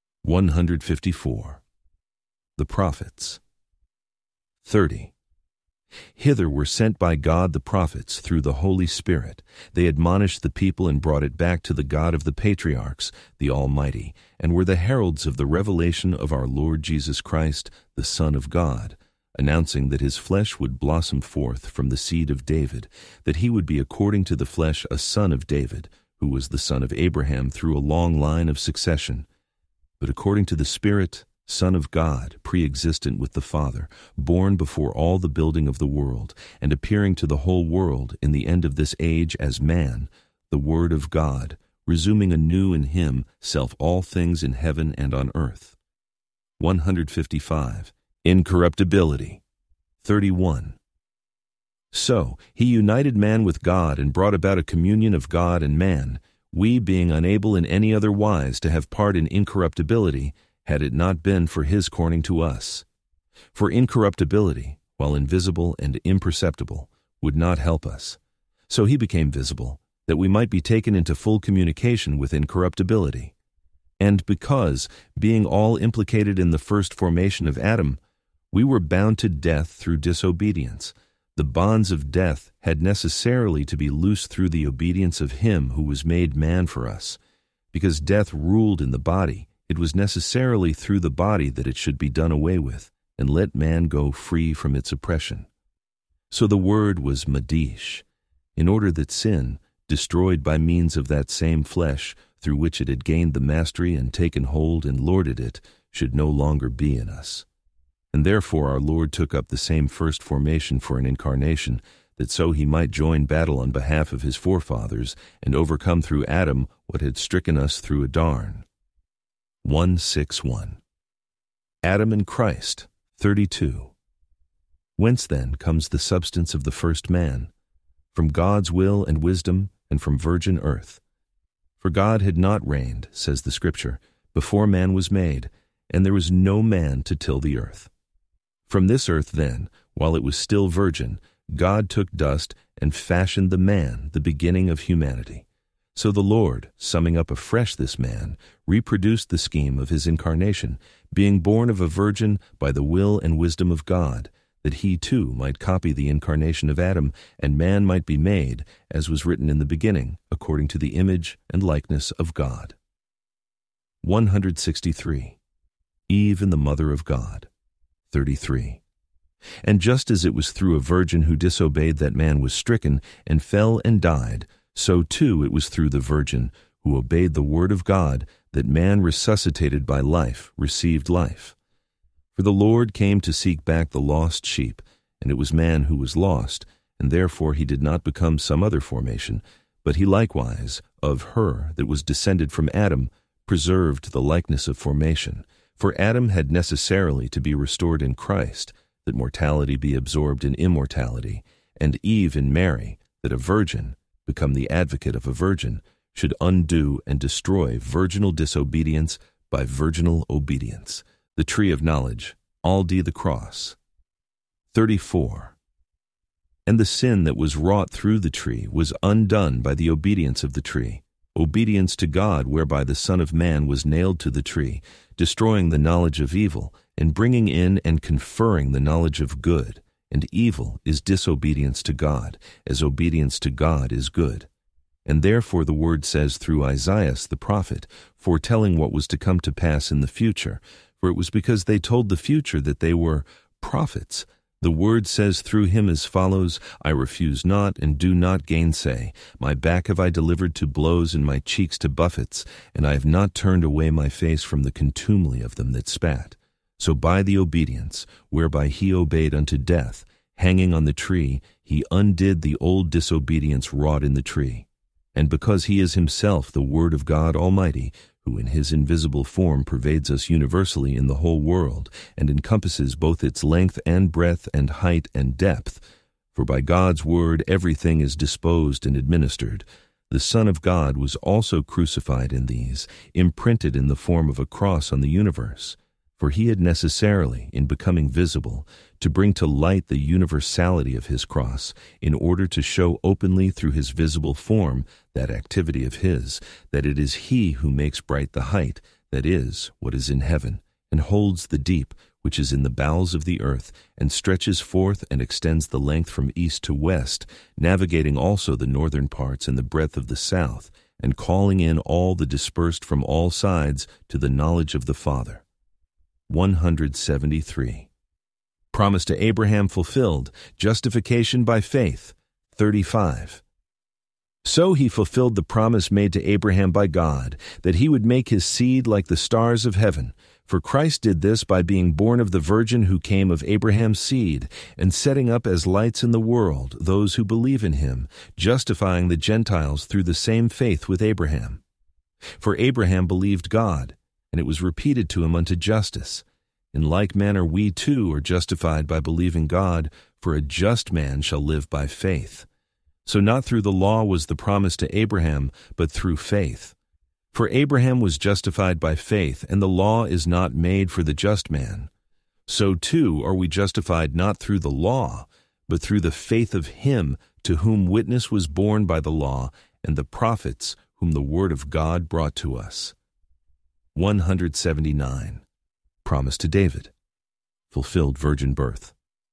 154. The Prophets. 30. Hither were sent by God the prophets through the Holy Spirit. They admonished the people and brought it back to the God of the patriarchs, the Almighty, and were the heralds of the revelation of our Lord Jesus Christ, the Son of God, announcing that his flesh would blossom forth from the seed of David, that he would be according to the flesh a son of David, who was the son of Abraham through a long line of succession, but according to the Spirit, Son of God, pre-existent with the Father, born before all the building of the world, and appearing to the whole world in the end of this age as man, the Word of God, resuming anew in himself all things in heaven and on earth. 155. Incorruptibility. 31. So he united man with God and brought about a communion of God and man, we being unable in any other wise to have part in incorruptibility, had it not been for his corning to us. For incorruptibility, while invisible and imperceptible, would not help us. So he became visible, that we might be taken into full communication with incorruptibility. And because, being all implicated in the first formation of Adam, we were bound to death through disobedience, the bonds of death had necessarily to be loosed through the obedience of him who was made man for us. Because death ruled in the body, it was necessarily through the body that it should be done away with, and let man go free from its oppression. So the word was Madish, in order that sin, destroyed by means of that same flesh, through which it had gained the mastery and taken hold and lorded it, should no longer be in us. And therefore our Lord took up the same first formation for an incarnation, that so he might join battle on behalf of his forefathers, and overcome through Adam what had stricken us through Adarn. 161. Adam and Christ. 32. Whence then comes the substance of the first man? From God's will and wisdom, and from virgin earth. For God had not reigned, says the Scripture, before man was made, and there was no man to till the earth. From this earth then, while it was still virgin, God took dust and fashioned the man, the beginning of humanity. So the Lord, summing up afresh this man, reproduced the scheme of his incarnation, being born of a virgin by the will and wisdom of God, that he too might copy the incarnation of Adam, and man might be made, as was written in the beginning, according to the image and likeness of God. 163. Eve and the mother of God. 33. And just as it was through a virgin who disobeyed that man was stricken, and fell and died, so too it was through the virgin who obeyed the word of God that man resuscitated by life received life. For the Lord came to seek back the lost sheep, and it was man who was lost, and therefore he did not become some other formation, but he likewise, of her that was descended from Adam, preserved the likeness of formation. For Adam had necessarily to be restored in Christ, that mortality be absorbed in immortality, and Eve in Mary, that a virgin, become the advocate of a virgin, should undo and destroy virginal disobedience by virginal obedience. The tree of knowledge, Aldi the cross. 34. And the sin that was wrought through the tree was undone by the obedience of the tree, obedience to God whereby the Son of Man was nailed to the tree, destroying the knowledge of evil, and bringing in and conferring the knowledge of good, and evil is disobedience to God, as obedience to God is good. And therefore the word says through Isaiah the prophet, foretelling what was to come to pass in the future, for it was because they told the future that they were prophets. The word says through him as follows, I refuse not and do not gainsay. My back have I delivered to blows and my cheeks to buffets, and I have not turned away my face from the contumely of them that spat. So by the obedience, whereby he obeyed unto death, hanging on the tree, he undid the old disobedience wrought in the tree. And because he is himself the Word of God Almighty, who in his invisible form pervades us universally in the whole world, and encompasses both its length and breadth and height and depth, for by God's word everything is disposed and administered, the Son of God was also crucified in these, imprinted in the form of a cross on the universe. For he had necessarily, in becoming visible, to bring to light the universality of his cross, in order to show openly through his visible form, that activity of his, that it is he who makes bright the height, that is, what is in heaven, and holds the deep, which is in the bowels of the earth, and stretches forth and extends the length from east to west, navigating also the northern parts and the breadth of the south, and calling in all the dispersed from all sides to the knowledge of the Father. 173. Promise to Abraham fulfilled, justification by faith. 35. So he fulfilled the promise made to Abraham by God, that he would make his seed like the stars of heaven. For Christ did this by being born of the Virgin who came of Abraham's seed, and setting up as lights in the world those who believe in him, justifying the Gentiles through the same faith with Abraham. For Abraham believed God, and it was repeated to him unto justice. In like manner we too are justified by believing God, for a just man shall live by faith. So not through the law was the promise to Abraham, but through faith. For Abraham was justified by faith, and the law is not made for the just man. So too are we justified not through the law, but through the faith of him to whom witness was borne by the law, and the prophets whom the word of God brought to us. 179. Promise to David. Fulfilled virgin birth.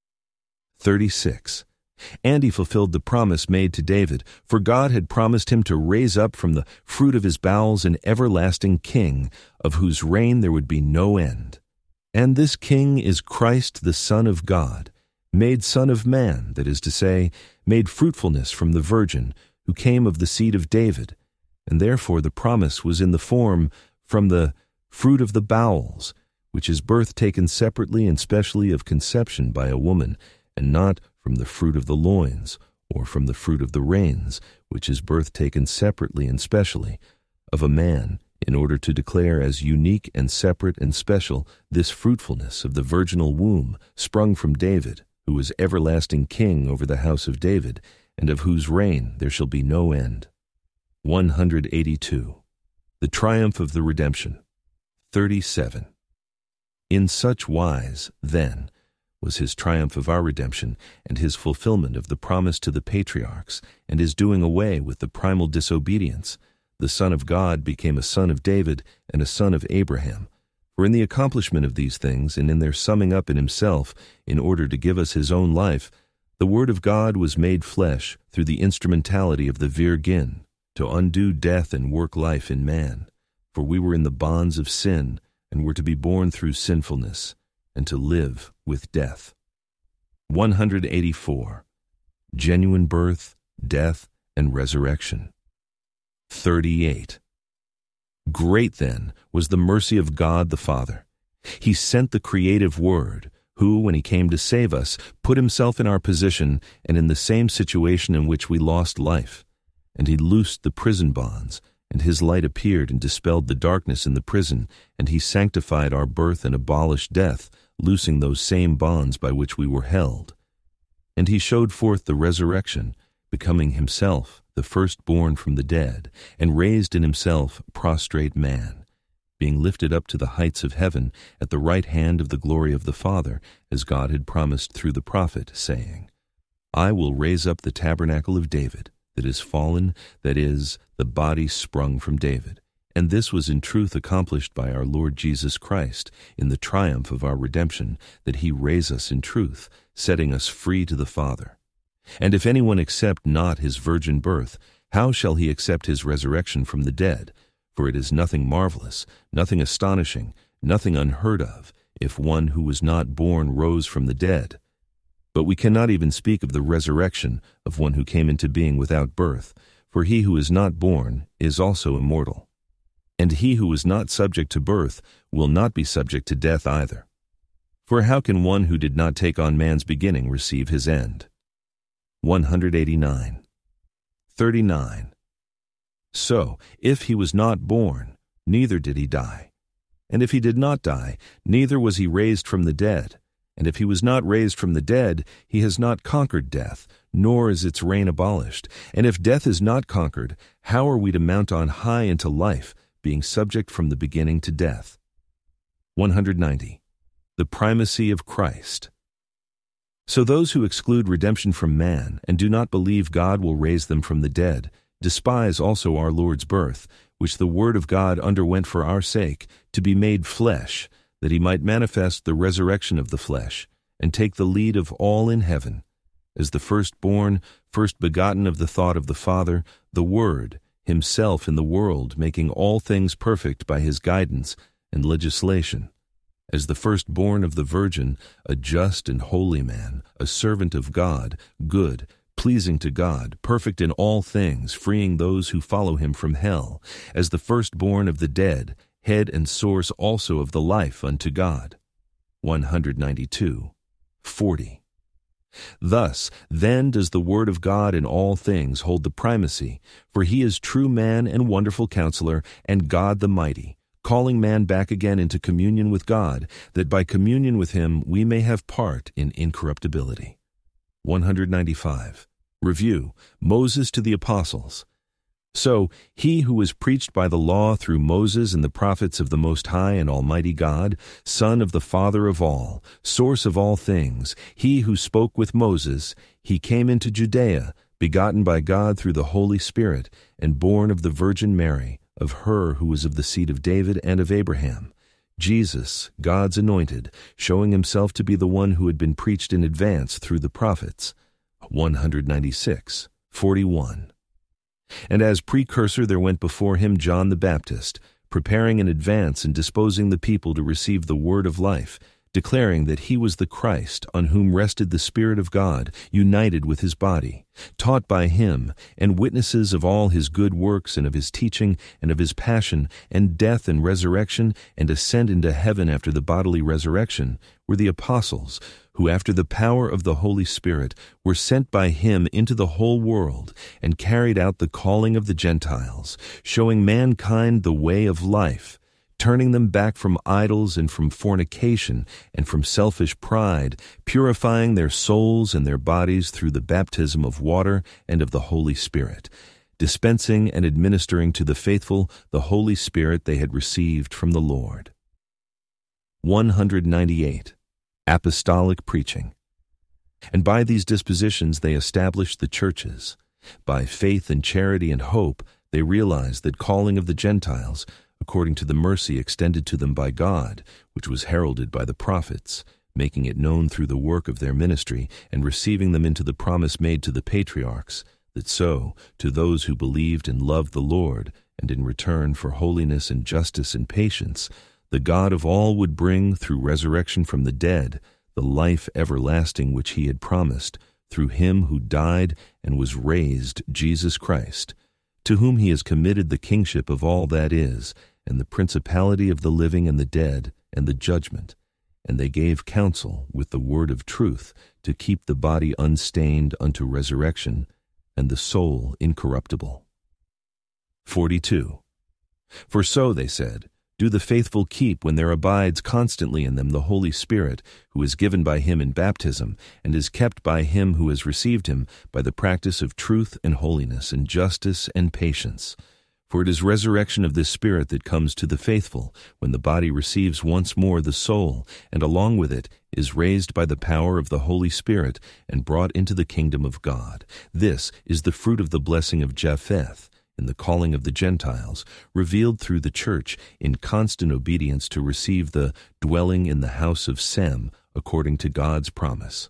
36. And he fulfilled the promise made to David, for God had promised him to raise up from the fruit of his bowels an everlasting king, of whose reign there would be no end. And this king is Christ the Son of God, made Son of Man, that is to say, made fruitfulness from the Virgin, who came of the seed of David, and therefore the promise was in the form from the fruit of the bowels, which is birth taken separately and specially of conception by a woman, and not from the fruit of the loins, or from the fruit of the reins, which is birth taken separately and specially of a man, in order to declare as unique and separate and special this fruitfulness of the virginal womb sprung from David, who is everlasting king over the house of David, and of whose reign there shall be no end. 182. The triumph of the redemption. 37. In such wise, then, was his triumph of our redemption, and his fulfillment of the promise to the patriarchs, and his doing away with the primal disobedience. The Son of God became a son of David and a son of Abraham. For in the accomplishment of these things, and in their summing up in himself, in order to give us his own life, the Word of God was made flesh through the instrumentality of the Virgin, to undo death and work life in man. For we were in the bonds of sin, and were to be born through sinfulness, and to live with death. 184. Genuine birth, death, and resurrection. 38. Great, then, was the mercy of God the Father. He sent the creative Word, who, when he came to save us, put himself in our position and in the same situation in which we lost life. And he loosed the prison bonds, and his light appeared and dispelled the darkness in the prison, and he sanctified our birth and abolished death, loosing those same bonds by which we were held. And he showed forth the resurrection, becoming himself the firstborn from the dead, and raised in himself prostrate man, being lifted up to the heights of heaven at the right hand of the glory of the Father, as God had promised through the prophet, saying, I will raise up the tabernacle of David, that is fallen, that is, the body sprung from David, And this was in truth accomplished by our Lord Jesus Christ, in the triumph of our redemption, that he raise us in truth, setting us free to the Father. And if anyone accept not his virgin birth, how shall he accept his resurrection from the dead? For it is nothing marvelous, nothing astonishing, nothing unheard of, if one who was not born rose from the dead. But we cannot even speak of the resurrection of one who came into being without birth, for he who is not born is also immortal. And he who is not subject to birth will not be subject to death either. For how can one who did not take on man's beginning receive his end? 189. 39. So, if he was not born, neither did he die. And if he did not die, neither was he raised from the dead. And if he was not raised from the dead, he has not conquered death, nor is its reign abolished. And if death is not conquered, how are we to mount on high into life, being subject from the beginning to death? 190. The primacy of Christ. So those who exclude redemption from man and do not believe God will raise them from the dead despise also our Lord's birth, which the Word of God underwent for our sake, to be made flesh, that he might manifest the resurrection of the flesh, and take the lead of all in heaven, as the firstborn, first begotten of the thought of the Father, the Word, himself in the world, making all things perfect by his guidance and legislation, as the firstborn of the Virgin, a just and holy man, a servant of God, good, pleasing to God, perfect in all things, freeing those who follow him from hell, as the firstborn of the dead, head and source also of the life unto God. 192. 40. Thus, then does the word of God in all things hold the primacy, for he is true man and wonderful counselor, and God the mighty, calling man back again into communion with God, that by communion with him we may have part in incorruptibility. 195. Review. Moses to the apostles. So, he who was preached by the law through Moses and the prophets of the Most High and Almighty God, Son of the Father of all, source of all things, he who spoke with Moses, he came into Judea, begotten by God through the Holy Spirit, and born of the Virgin Mary, of her who was of the seed of David and of Abraham. Jesus, God's anointed, showing himself to be the one who had been preached in advance through the prophets. 196. 41. And as precursor there went before him John the Baptist, preparing in advance and disposing the people to receive the word of life, declaring that he was the Christ, on whom rested the Spirit of God, united with his body, taught by him, and witnesses of all his good works and of his teaching and of his passion and death and resurrection and ascent into heaven after the bodily resurrection, were the apostles, who after the power of the Holy Spirit were sent by him into the whole world and carried out the calling of the Gentiles, showing mankind the way of life, turning them back from idols and from fornication and from selfish pride, purifying their souls and their bodies through the baptism of water and of the Holy Spirit, dispensing and administering to the faithful the Holy Spirit they had received from the Lord. 198. Apostolic preaching. And by these dispositions they established the churches. By faith and charity and hope they realized that calling of the Gentiles, according to the mercy extended to them by God, which was heralded by the prophets, making it known through the work of their ministry, and receiving them into the promise made to the patriarchs, that so, to those who believed and loved the Lord, and in return for holiness and justice and patience, the God of all would bring, through resurrection from the dead, the life everlasting which he had promised, through him who died and was raised, Jesus Christ, to whom he has committed the kingship of all that is, and the principality of the living and the dead, and the judgment. And they gave counsel with the word of truth to keep the body unstained unto resurrection, and the soul incorruptible. 42. For so, they said, do the faithful keep when there abides constantly in them the Holy Spirit, who is given by him in baptism, and is kept by him who has received him by the practice of truth and holiness and justice and patience. For it is resurrection of this Spirit that comes to the faithful, when the body receives once more the soul, and along with it is raised by the power of the Holy Spirit, and brought into the kingdom of God. This is the fruit of the blessing of Japheth, in the calling of the Gentiles, revealed through the church in constant obedience to receive the dwelling in the house of Sem according to God's promise.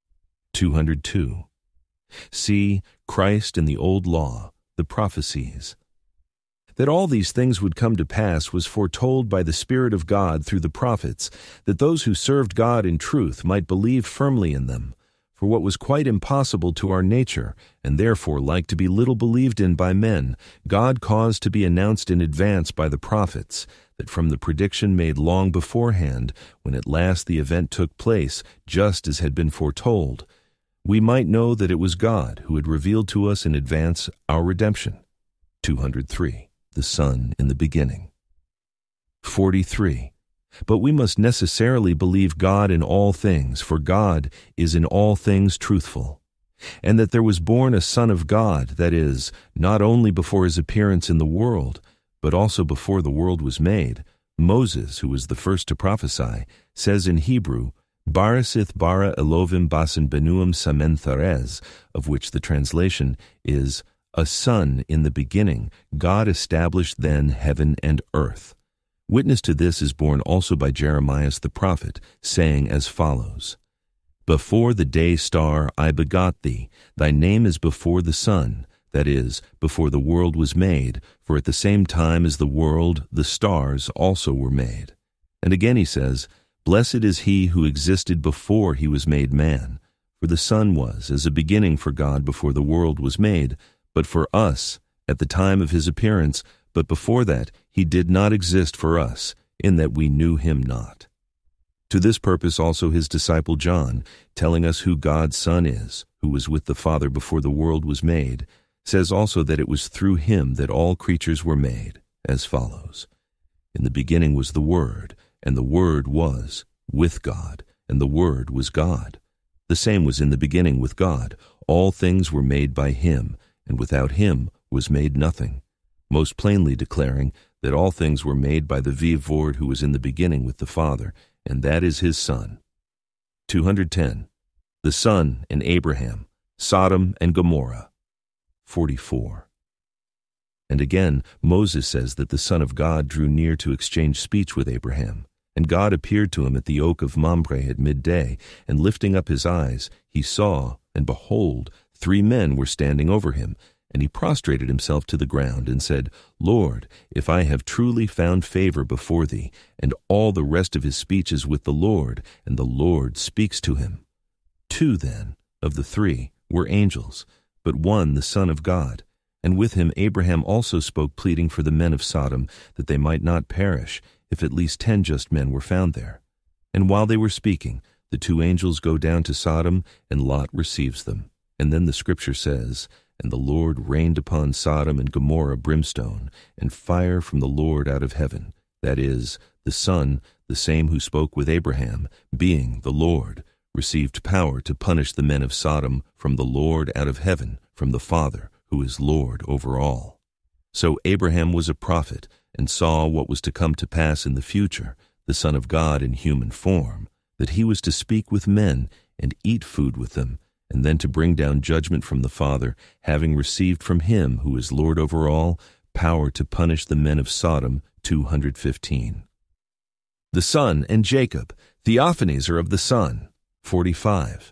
202. See Christ in the Old Law, the prophecies. That all these things would come to pass was foretold by the Spirit of God through the prophets, that those who served God in truth might believe firmly in them. For what was quite impossible to our nature, and therefore like to be little believed in by men, God caused to be announced in advance by the prophets, that from the prediction made long beforehand, when at last the event took place, just as had been foretold, we might know that it was God who had revealed to us in advance our redemption. 203. The Son in the beginning. 43. But we must necessarily believe God in all things, for God is in all things truthful. And that there was born a Son of God, that is, not only before his appearance in the world, but also before the world was made. Moses, who was the first to prophesy, says in Hebrew, Barasith bara Elovim basen benuim samen tharez, of which the translation is, a son in the beginning, God established then heaven and earth. Witness to this is borne also by Jeremiah the prophet, saying as follows, Before the day star I begot thee, thy name is before the sun, that is, before the world was made, for at the same time as the world, the stars also were made. And again he says, Blessed is he who existed before he was made man, for the Son was as a beginning for God before the world was made, but for us, at the time of his appearance, but before that he did not exist for us, in that we knew him not. To this purpose also his disciple John, telling us who God's Son is, who was with the Father before the world was made, says also that it was through him that all creatures were made, as follows. In the beginning was the Word, and the Word was with God, and the Word was God. The same was in the beginning with God. All things were made by him, and without him was made nothing, most plainly declaring that all things were made by the Vive Word who was in the beginning with the Father, and that is his Son. 210. The Son in Abraham, Sodom and Gomorrah. 44. And again, Moses says that the Son of God drew near to exchange speech with Abraham, and God appeared to him at the oak of Mamre at midday, and lifting up his eyes, he saw, and behold, 3 men were standing over him, and he prostrated himself to the ground and said, Lord, if I have truly found favor before thee, and all the rest of his speech is with the Lord, and the Lord speaks to him. 2 then of the 3 were angels, but 1 the Son of God, and with him Abraham also spoke, pleading for the men of Sodom, that they might not perish, if at least 10 just men were found there. And while they were speaking, the 2 angels go down to Sodom, and Lot receives them. And then the scripture says, And the Lord rained upon Sodom and Gomorrah brimstone, and fire from the Lord out of heaven, that is, the Son, the same who spoke with Abraham, being the Lord, received power to punish the men of Sodom from the Lord out of heaven, from the Father, who is Lord over all. So Abraham was a prophet, and saw what was to come to pass in the future, the Son of God in human form, that he was to speak with men, and eat food with them, and then to bring down judgment from the Father, having received from him, who is Lord over all, power to punish the men of Sodom. 215. The Son and Jacob, theophanies are of the Son. 45.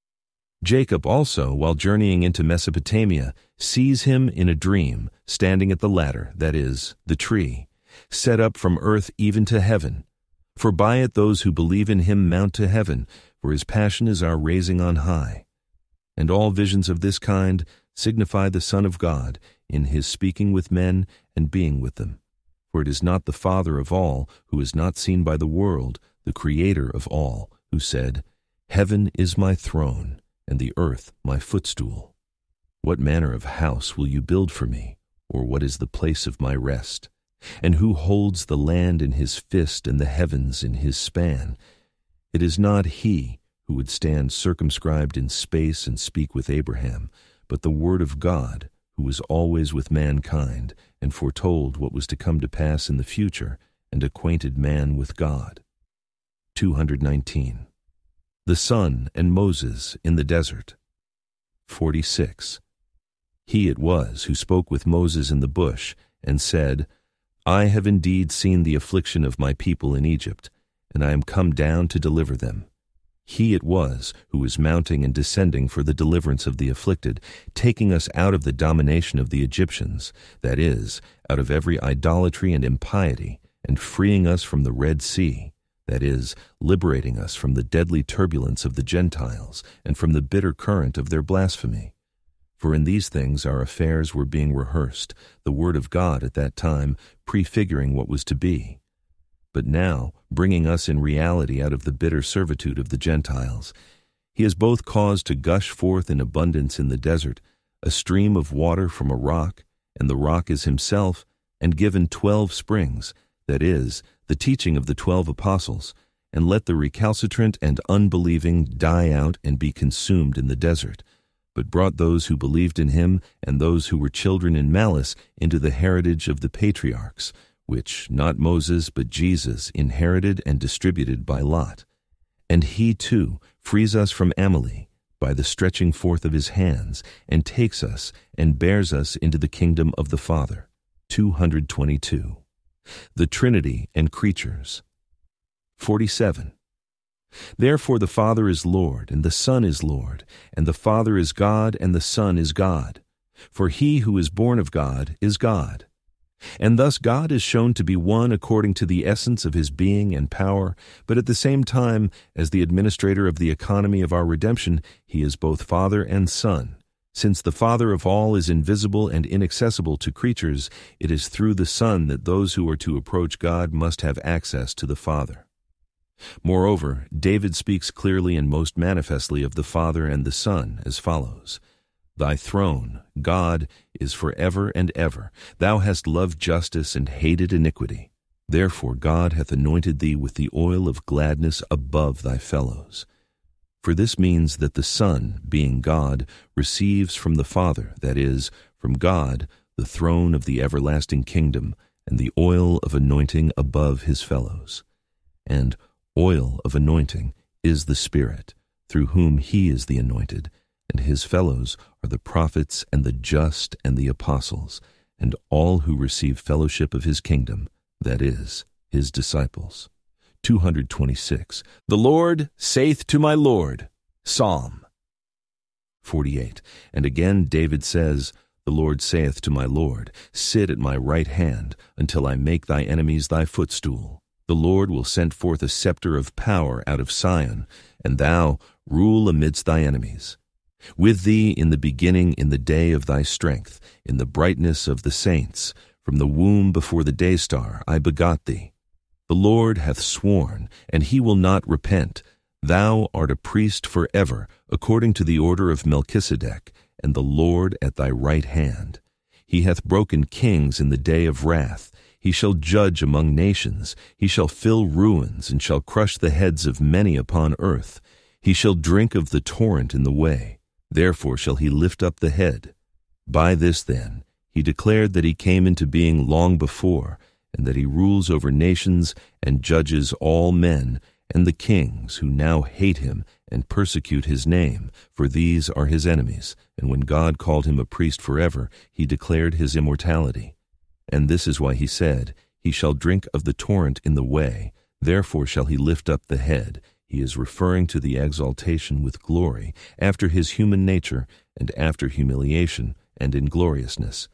Jacob also, while journeying into Mesopotamia, sees him in a dream, standing at the ladder, that is, the tree, set up from earth even to heaven. For by it those who believe in him mount to heaven, for his passion is our raising on high. And all visions of this kind signify the Son of God in his speaking with men and being with them. For it is not the Father of all, who is not seen by the world, the Creator of all, who said, Heaven is my throne, and the earth my footstool. What manner of house will you build for me, or what is the place of my rest? And who holds the land in his fist and the heavens in his span? It is not he who would stand circumscribed in space and speak with Abraham, but the Word of God, who was always with mankind, and foretold what was to come to pass in the future, and acquainted man with God. 219. The Son and Moses in the desert. 46. He it was who spoke with Moses in the bush, and said, I have indeed seen the affliction of my people in Egypt, and I am come down to deliver them. He it was who is mounting and descending for the deliverance of the afflicted, taking us out of the domination of the Egyptians, that is, out of every idolatry and impiety, and freeing us from the Red Sea, that is, liberating us from the deadly turbulence of the Gentiles and from the bitter current of their blasphemy. For in these things our affairs were being rehearsed, the word of God at that time prefiguring what was to be. But now, bringing us in reality out of the bitter servitude of the Gentiles, he has both caused to gush forth in abundance in the desert a stream of water from a rock, and the rock is himself, and given 12 springs, that is, the teaching of the 12 apostles, and let the recalcitrant and unbelieving die out and be consumed in the desert, but brought those who believed in him and those who were children in malice into the heritage of the patriarchs, which not Moses but Jesus inherited and distributed by lot. And he too frees us from Amalek by the stretching forth of his hands, and takes us and bears us into the kingdom of the Father. 222. The Trinity and creatures. 47. Therefore the Father is Lord, and the Son is Lord, and the Father is God, and the Son is God. For he who is born of God is God. And thus God is shown to be one according to the essence of his being and power, but at the same time, as the administrator of the economy of our redemption, he is both Father and Son. Since the Father of all is invisible and inaccessible to creatures, it is through the Son that those who are to approach God must have access to the Father. Moreover, David speaks clearly and most manifestly of the Father and the Son as follows: Thy throne, God, is forever and ever. Thou hast loved justice and hated iniquity. Therefore God hath anointed thee with the oil of gladness above thy fellows. For this means that the Son, being God, receives from the Father, that is, from God, the throne of the everlasting kingdom, and the oil of anointing above his fellows. And oil of anointing is the Spirit, through whom he is the anointed, and his fellows are the prophets and the just and the apostles, and all who receive fellowship of his kingdom, that is, his disciples. 226. The Lord saith to my Lord. Psalm. 48. And again David says, The Lord saith to my Lord, Sit at my right hand, until I make thy enemies thy footstool. The Lord will send forth a scepter of power out of Sion, and thou rule amidst thy enemies. With thee in the beginning, in the day of thy strength, in the brightness of the saints, from the womb before the day star I begot thee. The Lord hath sworn, and he will not repent. Thou art a priest forever, according to the order of Melchizedek, and the Lord at thy right hand. He hath broken kings in the day of wrath. He shall judge among nations. He shall fill ruins, and shall crush the heads of many upon earth. He shall drink of the torrent in the way. Therefore shall he lift up the head. By this, then, he declared that he came into being long before, and that he rules over nations and judges all men, and the kings who now hate him and persecute his name, for these are his enemies. And when God called him a priest forever, he declared his immortality. And this is why he said, He shall drink of the torrent in the way, therefore shall he lift up the head. He is referring to the exaltation with glory, after his human nature, and after humiliation, and in gloriousness.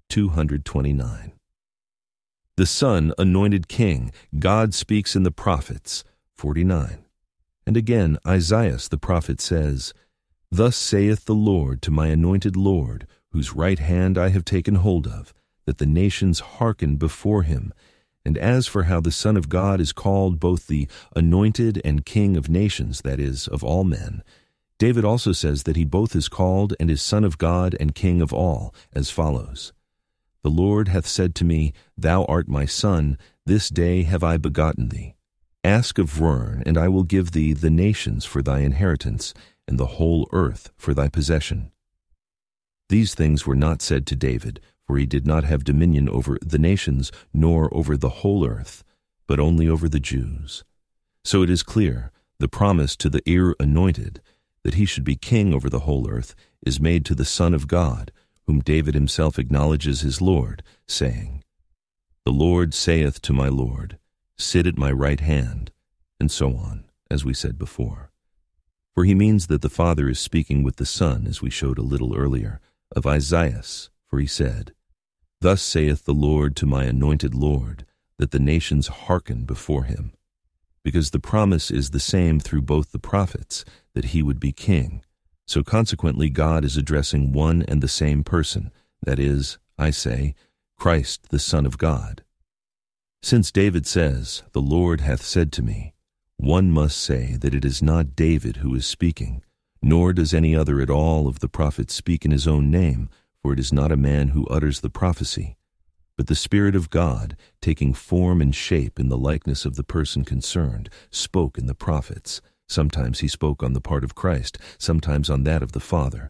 229. The Son anointed king, God speaks in the prophets. 49. And again Isaiah the prophet says, Thus saith the Lord to my anointed Lord, whose right hand I have taken hold of, that the nations hearken before him. And as for how the Son of God is called both the anointed and King of nations, that is, of all men, David also says that he both is called and is Son of God and King of all, as follows: The Lord hath said to me, Thou art my Son, this day have I begotten thee. Ask of Rern, and I will give thee the nations for thy inheritance, and the whole earth for thy possession. These things were not said to David, for he did not have dominion over the nations, nor over the whole earth, but only over the Jews. So it is clear, the promise to the anointed, that he should be king over the whole earth, is made to the Son of God, whom David himself acknowledges his Lord, saying, "The Lord saith to my Lord, sit at my right hand," and so on, as we said before. For he means that the Father is speaking with the Son, as we showed a little earlier, of Isaiah, for he said, "Thus saith the Lord to my anointed Lord, that the nations hearken before him," because the promise is the same through both the prophets, that he would be king. So consequently God is addressing one and the same person, that is, I say, Christ the Son of God. Since David says, "The Lord hath said to me," one must say that it is not David who is speaking, nor does any other at all of the prophets speak in his own name, for it is not a man who utters the prophecy, but the Spirit of God, taking form and shape in the likeness of the person concerned, spoke in the prophets. Sometimes he spoke on the part of Christ, sometimes on that of the Father.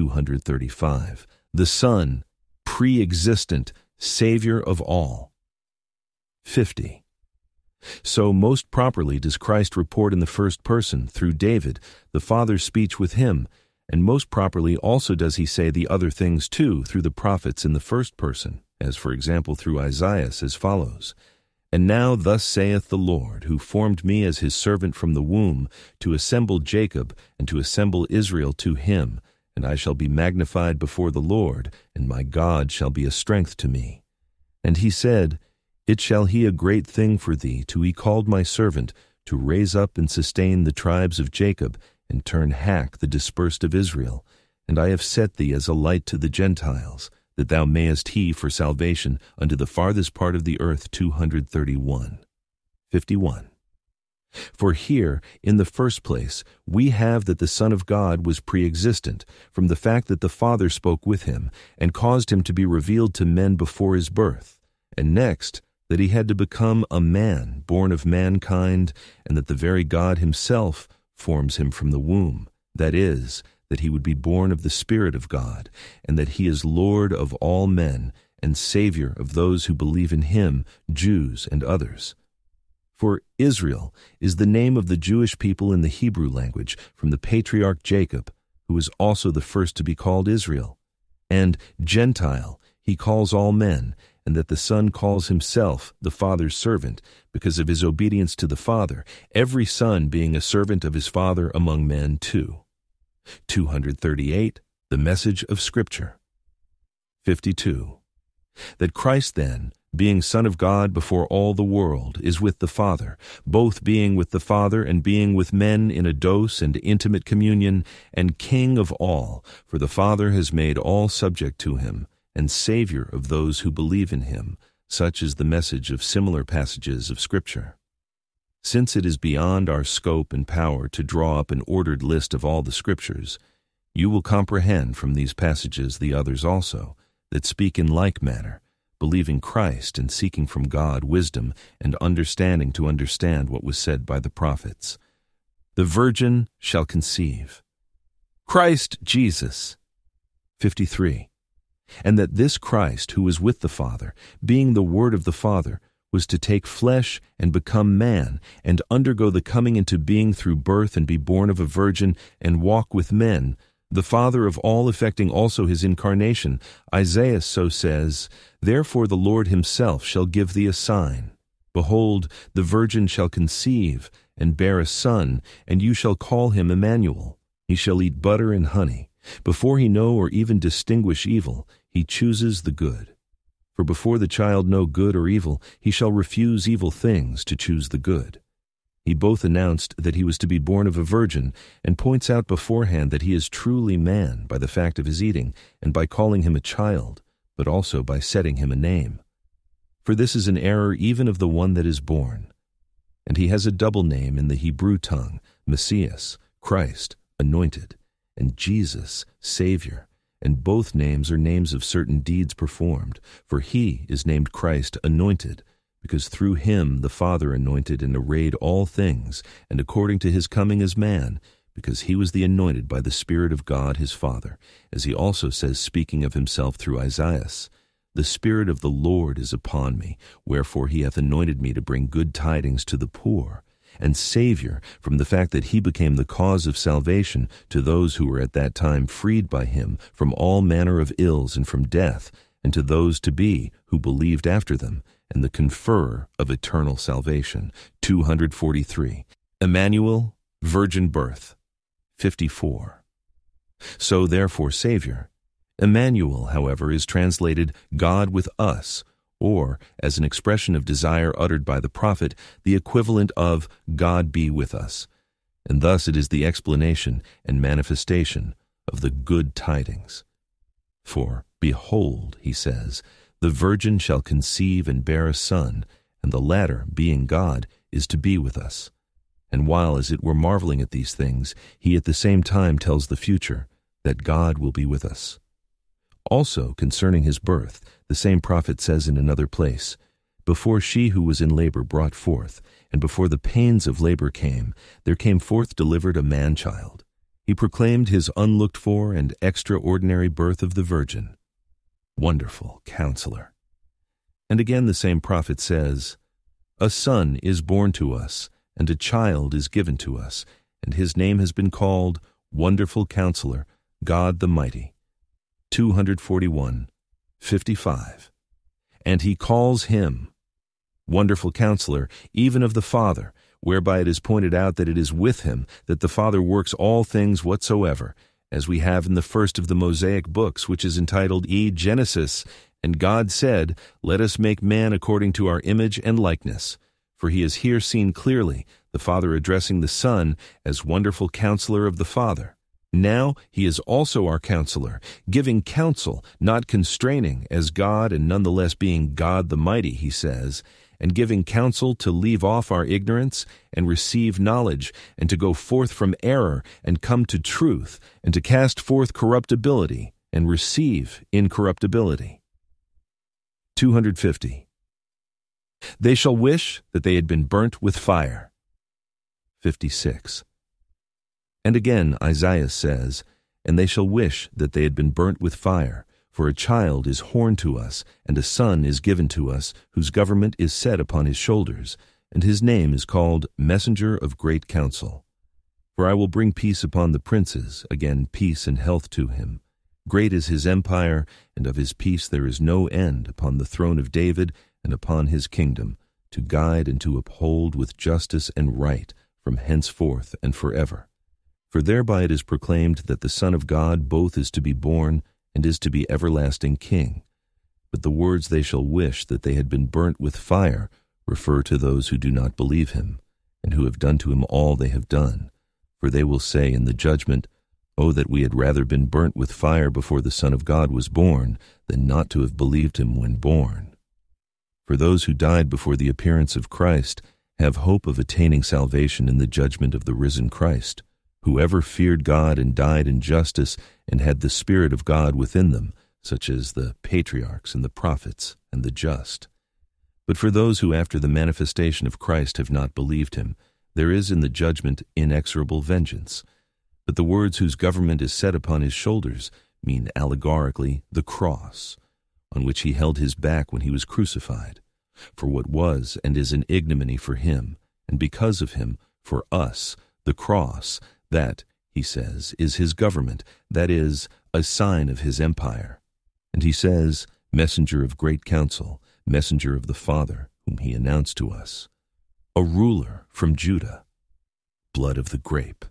235. The Son, pre-existent, Savior of all. 50. So most properly does Christ report in the first person, through David, the Father's speech with him, and most properly also does he say the other things too, through the prophets in the first person, as for example through Isaiah as follows, "And now thus saith the Lord, who formed me as his servant from the womb, to assemble Jacob, and to assemble Israel to him, and I shall be magnified before the Lord, and my God shall be a strength to me. And he said, It shall he a great thing for thee, to he called my servant, to raise up and sustain the tribes of Jacob, and turn hack the dispersed of Israel. And I have set thee as a light to the Gentiles, that thou mayest he for salvation unto the farthest part of the earth. 231. 51. For here, in the first place, we have that the Son of God was pre-existent, from the fact that the Father spoke with him, and caused him to be revealed to men before his birth, and next, that he had to become a man, born of mankind, and that the very God himself forms him from the womb, that is, that he would be born of the Spirit of God, and that he is Lord of all men, and Savior of those who believe in him, Jews and others. For Israel is the name of the Jewish people in the Hebrew language, from the patriarch Jacob, who is also the first to be called Israel. And Gentile he calls all men, and that the Son calls himself the Father's servant, because of his obedience to the Father, every son being a servant of his Father among men too. 238. The message of Scripture. 52. That Christ then, being Son of God before all the world, is with the Father, both being with the Father and being with men in a dose and intimate communion, and King of all, for the Father has made all subject to him, and Savior of those who believe in him. Such is the message of similar passages of Scripture. Since it is beyond our scope and power to draw up an ordered list of all the Scriptures, you will comprehend from these passages the others also, that speak in like manner, believing Christ and seeking from God wisdom and understanding to understand what was said by the prophets. The virgin shall conceive. Christ Jesus. 53. And that this Christ, who was with the Father, being the Word of the Father, was to take flesh and become man, and undergo the coming into being through birth, and be born of a virgin, and walk with men, the Father of all effecting also his incarnation. Isaiah so says, Therefore the Lord himself shall give thee a sign. Behold, the virgin shall conceive, and bear a son, and you shall call him Emmanuel. He shall eat butter and honey. Before he know or even distinguish evil, he chooses the good. For before the child know good or evil, he shall refuse evil things to choose the good. He both announced that he was to be born of a virgin, and points out beforehand that he is truly man by the fact of his eating, and by calling him a child, but also by setting him a name. For this is an error even of the one that is born. And he has a double name in the Hebrew tongue, Messias, Christ, anointed, and Jesus, Savior, and both names are names of certain deeds performed, for he is named Christ, anointed, because through him the Father anointed and arrayed all things, and according to his coming as man, because he was the anointed by the Spirit of God his Father, as he also says, speaking of himself through Isaiah, The Spirit of the Lord is upon me, wherefore he hath anointed me to bring good tidings to the poor. and Savior from the fact that he became the cause of salvation to those who were at that time freed by him from all manner of ills and from death, and to those to be who believed after them, and the conferrer of eternal salvation. 243. Emmanuel, virgin birth. 54. So therefore Savior. Emmanuel, however, is translated God with us, or, as an expression of desire uttered by the prophet, the equivalent of God be with us. And thus it is the explanation and manifestation of the good tidings. For, behold, he says, the virgin shall conceive and bear a son, and the latter, being God, is to be with us. And while, as it were, marveling at these things, he at the same time tells the future, that God will be with us. Also, concerning his birth, the same prophet says in another place, before she who was in labor brought forth, and before the pains of labor came, there came forth delivered a man-child. He proclaimed his unlooked-for and extraordinary birth of the Virgin. Wonderful Counselor. And again the same prophet says, a son is born to us, and a child is given to us, and his name has been called Wonderful Counselor, God the Mighty. 241, 55. And he calls him Wonderful Counselor, even of the Father, whereby it is pointed out that it is with him that the Father works all things whatsoever, as we have in the first of the Mosaic books, which is entitled Genesis, and God said, let us make man according to our image and likeness. For he is here seen clearly, the Father addressing the Son as Wonderful Counselor of the Father. Now he is also our counselor, giving counsel, not constraining, as God and nonetheless being God the Mighty, he says, and giving counsel to leave off our ignorance and receive knowledge, and to go forth from error and come to truth, and to cast forth corruptibility and receive incorruptibility. 250. They shall wish that they had been burnt with fire. 56. And again Isaiah says, and they shall wish that they had been burnt with fire, for a child is born to us, and a son is given to us, whose government is set upon his shoulders, and his name is called Messenger of Great Counsel. For I will bring peace upon the princes, again peace and health to him. Great is his empire, and of his peace there is no end upon the throne of David and upon his kingdom, to guide and to uphold with justice and right from henceforth and forever. For thereby it is proclaimed that the Son of God both is to be born and is to be everlasting King. But the words they shall wish that they had been burnt with fire refer to those who do not believe him, and who have done to him all they have done. For they will say in the judgment, oh, that we had rather been burnt with fire before the Son of God was born, than not to have believed him when born. For those who died before the appearance of Christ have hope of attaining salvation in the judgment of the risen Christ. Whoever feared God and died in justice and had the Spirit of God within them, such as the patriarchs and the prophets and the just. But for those who after the manifestation of Christ have not believed him, there is in the judgment inexorable vengeance. But the words whose government is set upon his shoulders mean allegorically the cross, on which he held his back when he was crucified, for what was and is an ignominy for him, and because of him, for us, the cross, that, he says, is his government, that is, a sign of his empire. And he says, Messenger of Great Counsel, Messenger of the Father, whom he announced to us. A ruler from Judah, blood of the grape.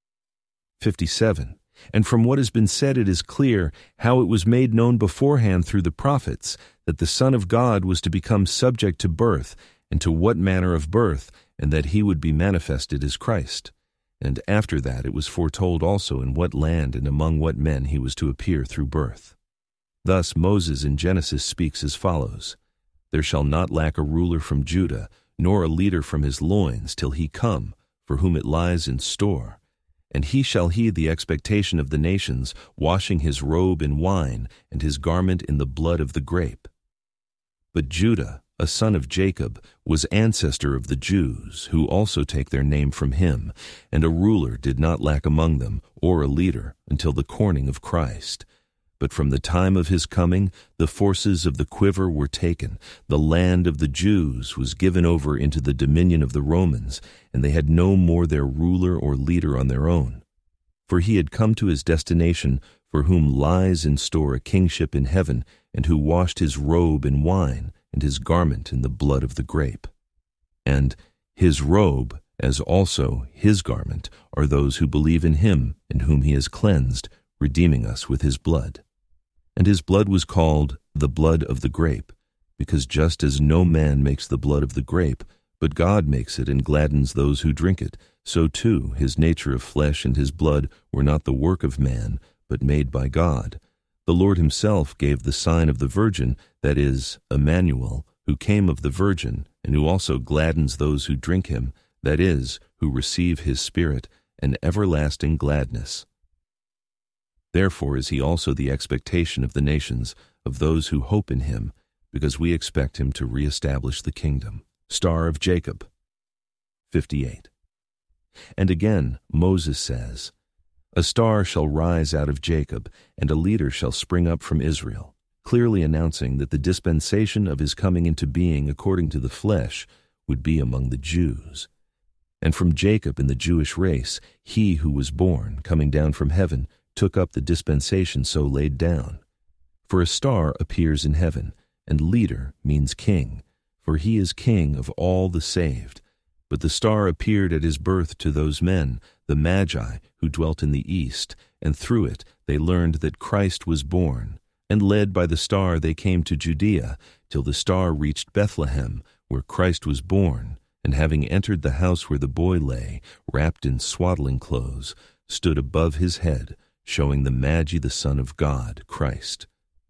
57. And from what has been said it is clear how it was made known beforehand through the prophets that the Son of God was to become subject to birth, and to what manner of birth, and that he would be manifested as Christ. And after that it was foretold also in what land and among what men he was to appear through birth. Thus Moses in Genesis speaks as follows, There shall not lack a ruler from Judah, nor a leader from his loins, till he come, for whom it lies in store. And he shall heed the expectation of the nations, washing his robe in wine, and his garment in the blood of the grape. But Judah, a son of Jacob, was ancestor of the Jews, who also take their name from him, and a ruler did not lack among them, or a leader, until the corning of Christ. But from the time of his coming, the forces of the quiver were taken. The land of the Jews was given over into the dominion of the Romans, and they had no more their ruler or leader on their own. For he had come to his destination, for whom lies in store a kingship in heaven, and who washed his robe in wine, and his garment in the blood of the grape. And his robe, as also his garment, are those who believe in him, and whom he has cleansed, redeeming us with his blood. And his blood was called the blood of the grape, because just as no man makes the blood of the grape, but God makes it and gladdens those who drink it, so too his nature of flesh and his blood were not the work of man, but made by God. The Lord himself gave the sign of the virgin, that is, Emmanuel, who came of the virgin, and who also gladdens those who drink him, that is, who receive his Spirit, an everlasting gladness. Therefore is he also the expectation of the nations, of those who hope in him, because we expect him to reestablish the kingdom. Star of Jacob. 58. And again Moses says, "A star shall rise out of Jacob, and a leader shall spring up from Israel," clearly announcing that the dispensation of his coming into being according to the flesh would be among the Jews. And from Jacob in the Jewish race, he who was born, coming down from heaven, took up the dispensation so laid down. For a star appears in heaven, and leader means king, for he is king of all the saved. But the star appeared at his birth to those men, the Magi, who dwelt in the east, and through it they learned that Christ was born. And led by the star they came to Judea, till the star reached Bethlehem, where Christ was born, and having entered the house where the boy lay, wrapped in swaddling clothes, stood above his head, showing the Magi the Son of God, Christ.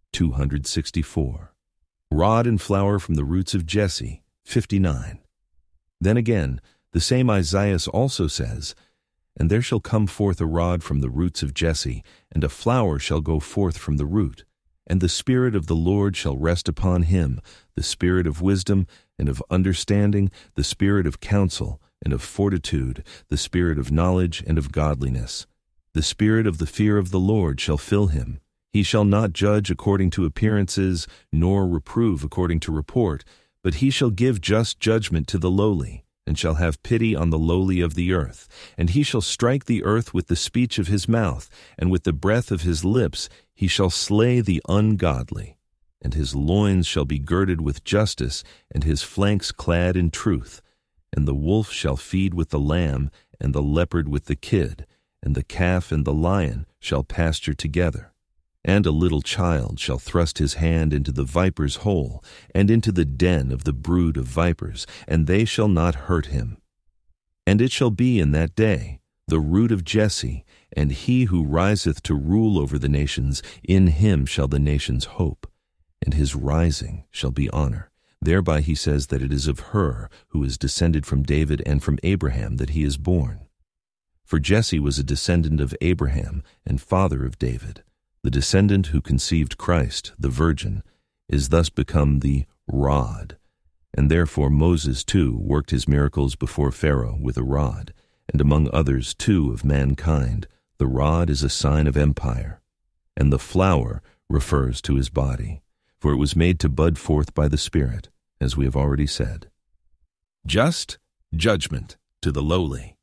264. Rod and flower from the roots of Jesse. 59. Then again, the same Isaiah also says, "And there shall come forth a rod from the roots of Jesse, and a flower shall go forth from the root. And the Spirit of the Lord shall rest upon him, the Spirit of wisdom and of understanding, the Spirit of counsel and of fortitude, the Spirit of knowledge and of godliness. The Spirit of the fear of the Lord shall fill him. He shall not judge according to appearances, nor reprove according to report, but he shall give just judgment to the lowly, and shall have pity on the lowly of the earth. And he shall strike the earth with the speech of his mouth, and with the breath of his lips he shall slay the ungodly. And his loins shall be girded with justice, and his flanks clad in truth. And the wolf shall feed with the lamb, and the leopard with the kid, and the calf and the lion shall pasture together. And a little child shall thrust his hand into the viper's hole, and into the den of the brood of vipers, and they shall not hurt him. And it shall be in that day, the root of Jesse, and he who riseth to rule over the nations, in him shall the nations hope, and his rising shall be honor." Thereby he says that it is of her who is descended from David and from Abraham that he is born. For Jesse was a descendant of Abraham and father of David. The descendant who conceived Christ, the virgin, is thus become the rod. And therefore Moses too worked his miracles before Pharaoh with a rod, and among others too of mankind. The rod is a sign of empire. And the flower refers to his body, for it was made to bud forth by the Spirit, as we have already said. Just judgment to the lowly.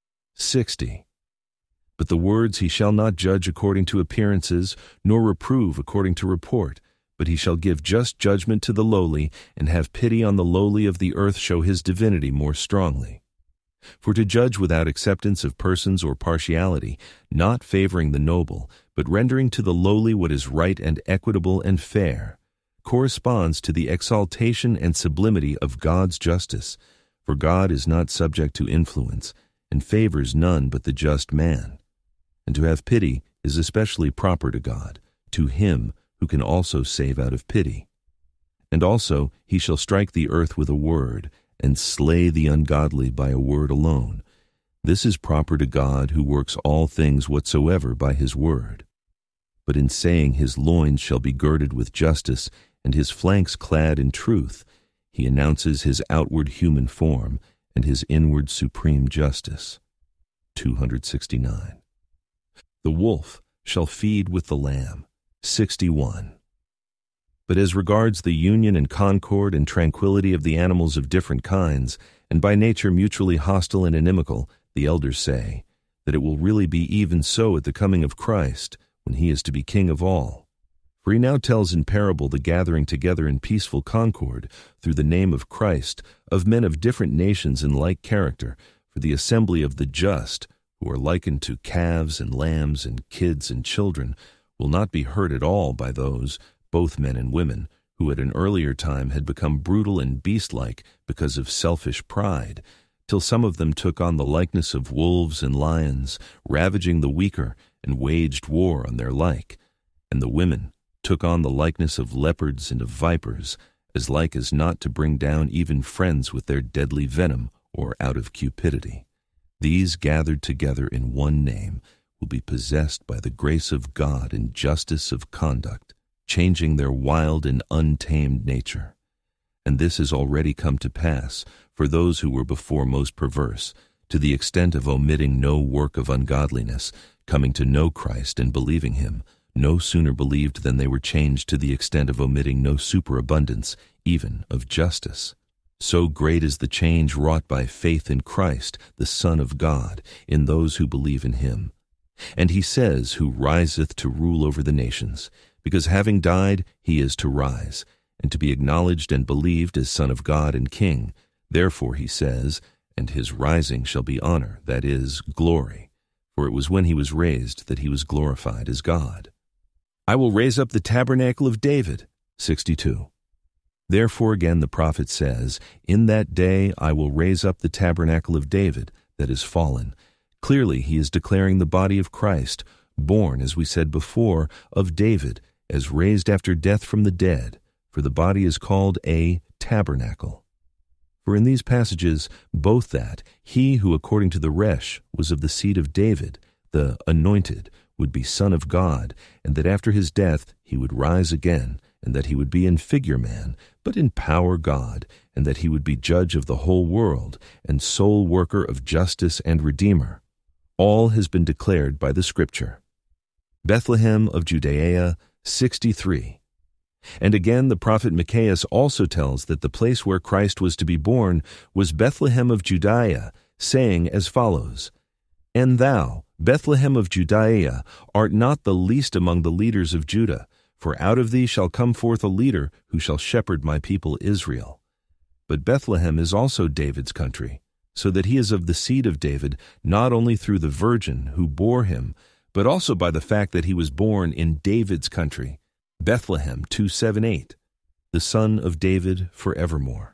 60. But the words, "He shall not judge according to appearances, nor reprove according to report, but he shall give just judgment to the lowly, and have pity on the lowly of the earth," show his divinity more strongly. For to judge without acceptance of persons or partiality, not favoring the noble, but rendering to the lowly what is right and equitable and fair, corresponds to the exaltation and sublimity of God's justice, for God is not subject to influence, and favors none but the just man. And to have pity is especially proper to God, to him who can also save out of pity. And also he shall strike the earth with a word, and slay the ungodly by a word alone. This is proper to God, who works all things whatsoever by his word. But in saying his loins shall be girded with justice, and his flanks clad in truth, he announces his outward human form, and his inward supreme justice. 269. The wolf shall feed with the lamb. 61. But as regards the union and concord and tranquility of the animals of different kinds, and by nature mutually hostile and inimical, the elders say, that it will really be even so at the coming of Christ, when he is to be king of all. For he now tells in parable the gathering together in peaceful concord, through the name of Christ, of men of different nations and like character, for the assembly of the just, who are likened to calves and lambs and kids and children, will not be hurt at all by those, both men and women, who at an earlier time had become brutal and beast-like because of selfish pride, till some of them took on the likeness of wolves and lions, ravaging the weaker, and waged war on their like. And the women took on the likeness of leopards and of vipers, as like as not to bring down even friends with their deadly venom, or out of cupidity. These gathered together in one name will be possessed by the grace of God in justice of conduct, changing their wild and untamed nature. And this has already come to pass for those who were before most perverse, to the extent of omitting no work of ungodliness, coming to know Christ and believing him, no sooner believed than they were changed to the extent of omitting no superabundance, even of justice. So great is the change wrought by faith in Christ, the Son of God, in those who believe in him. And he says, who riseth to rule over the nations, because having died, he is to rise, and to be acknowledged and believed as Son of God and King. Therefore he says, and his rising shall be honor, that is, glory. For it was when he was raised that he was glorified as God. I will raise up the tabernacle of David. 62. Therefore again the prophet says, in that day I will raise up the tabernacle of David that is fallen. Clearly he is declaring the body of Christ, born, as we said before, of David, as raised after death from the dead, for the body is called a tabernacle. For in these passages, both that he who according to the Resh was of the seed of David, the anointed, would be Son of God, and that after his death he would rise again, and that he would be in figure man, but in power God, and that he would be judge of the whole world, and sole worker of justice and redeemer. All has been declared by the Scripture. Bethlehem of Judea, 63. And again the prophet Micaiah also tells that the place where Christ was to be born was Bethlehem of Judea, saying as follows, And thou, Bethlehem of Judea, art not the least among the leaders of Judah, for out of thee shall come forth a leader who shall shepherd my people Israel. But Bethlehem is also David's country, so that he is of the seed of David, not only through the virgin who bore him, but also by the fact that he was born in David's country. Bethlehem 2:7-8, the son of David forevermore.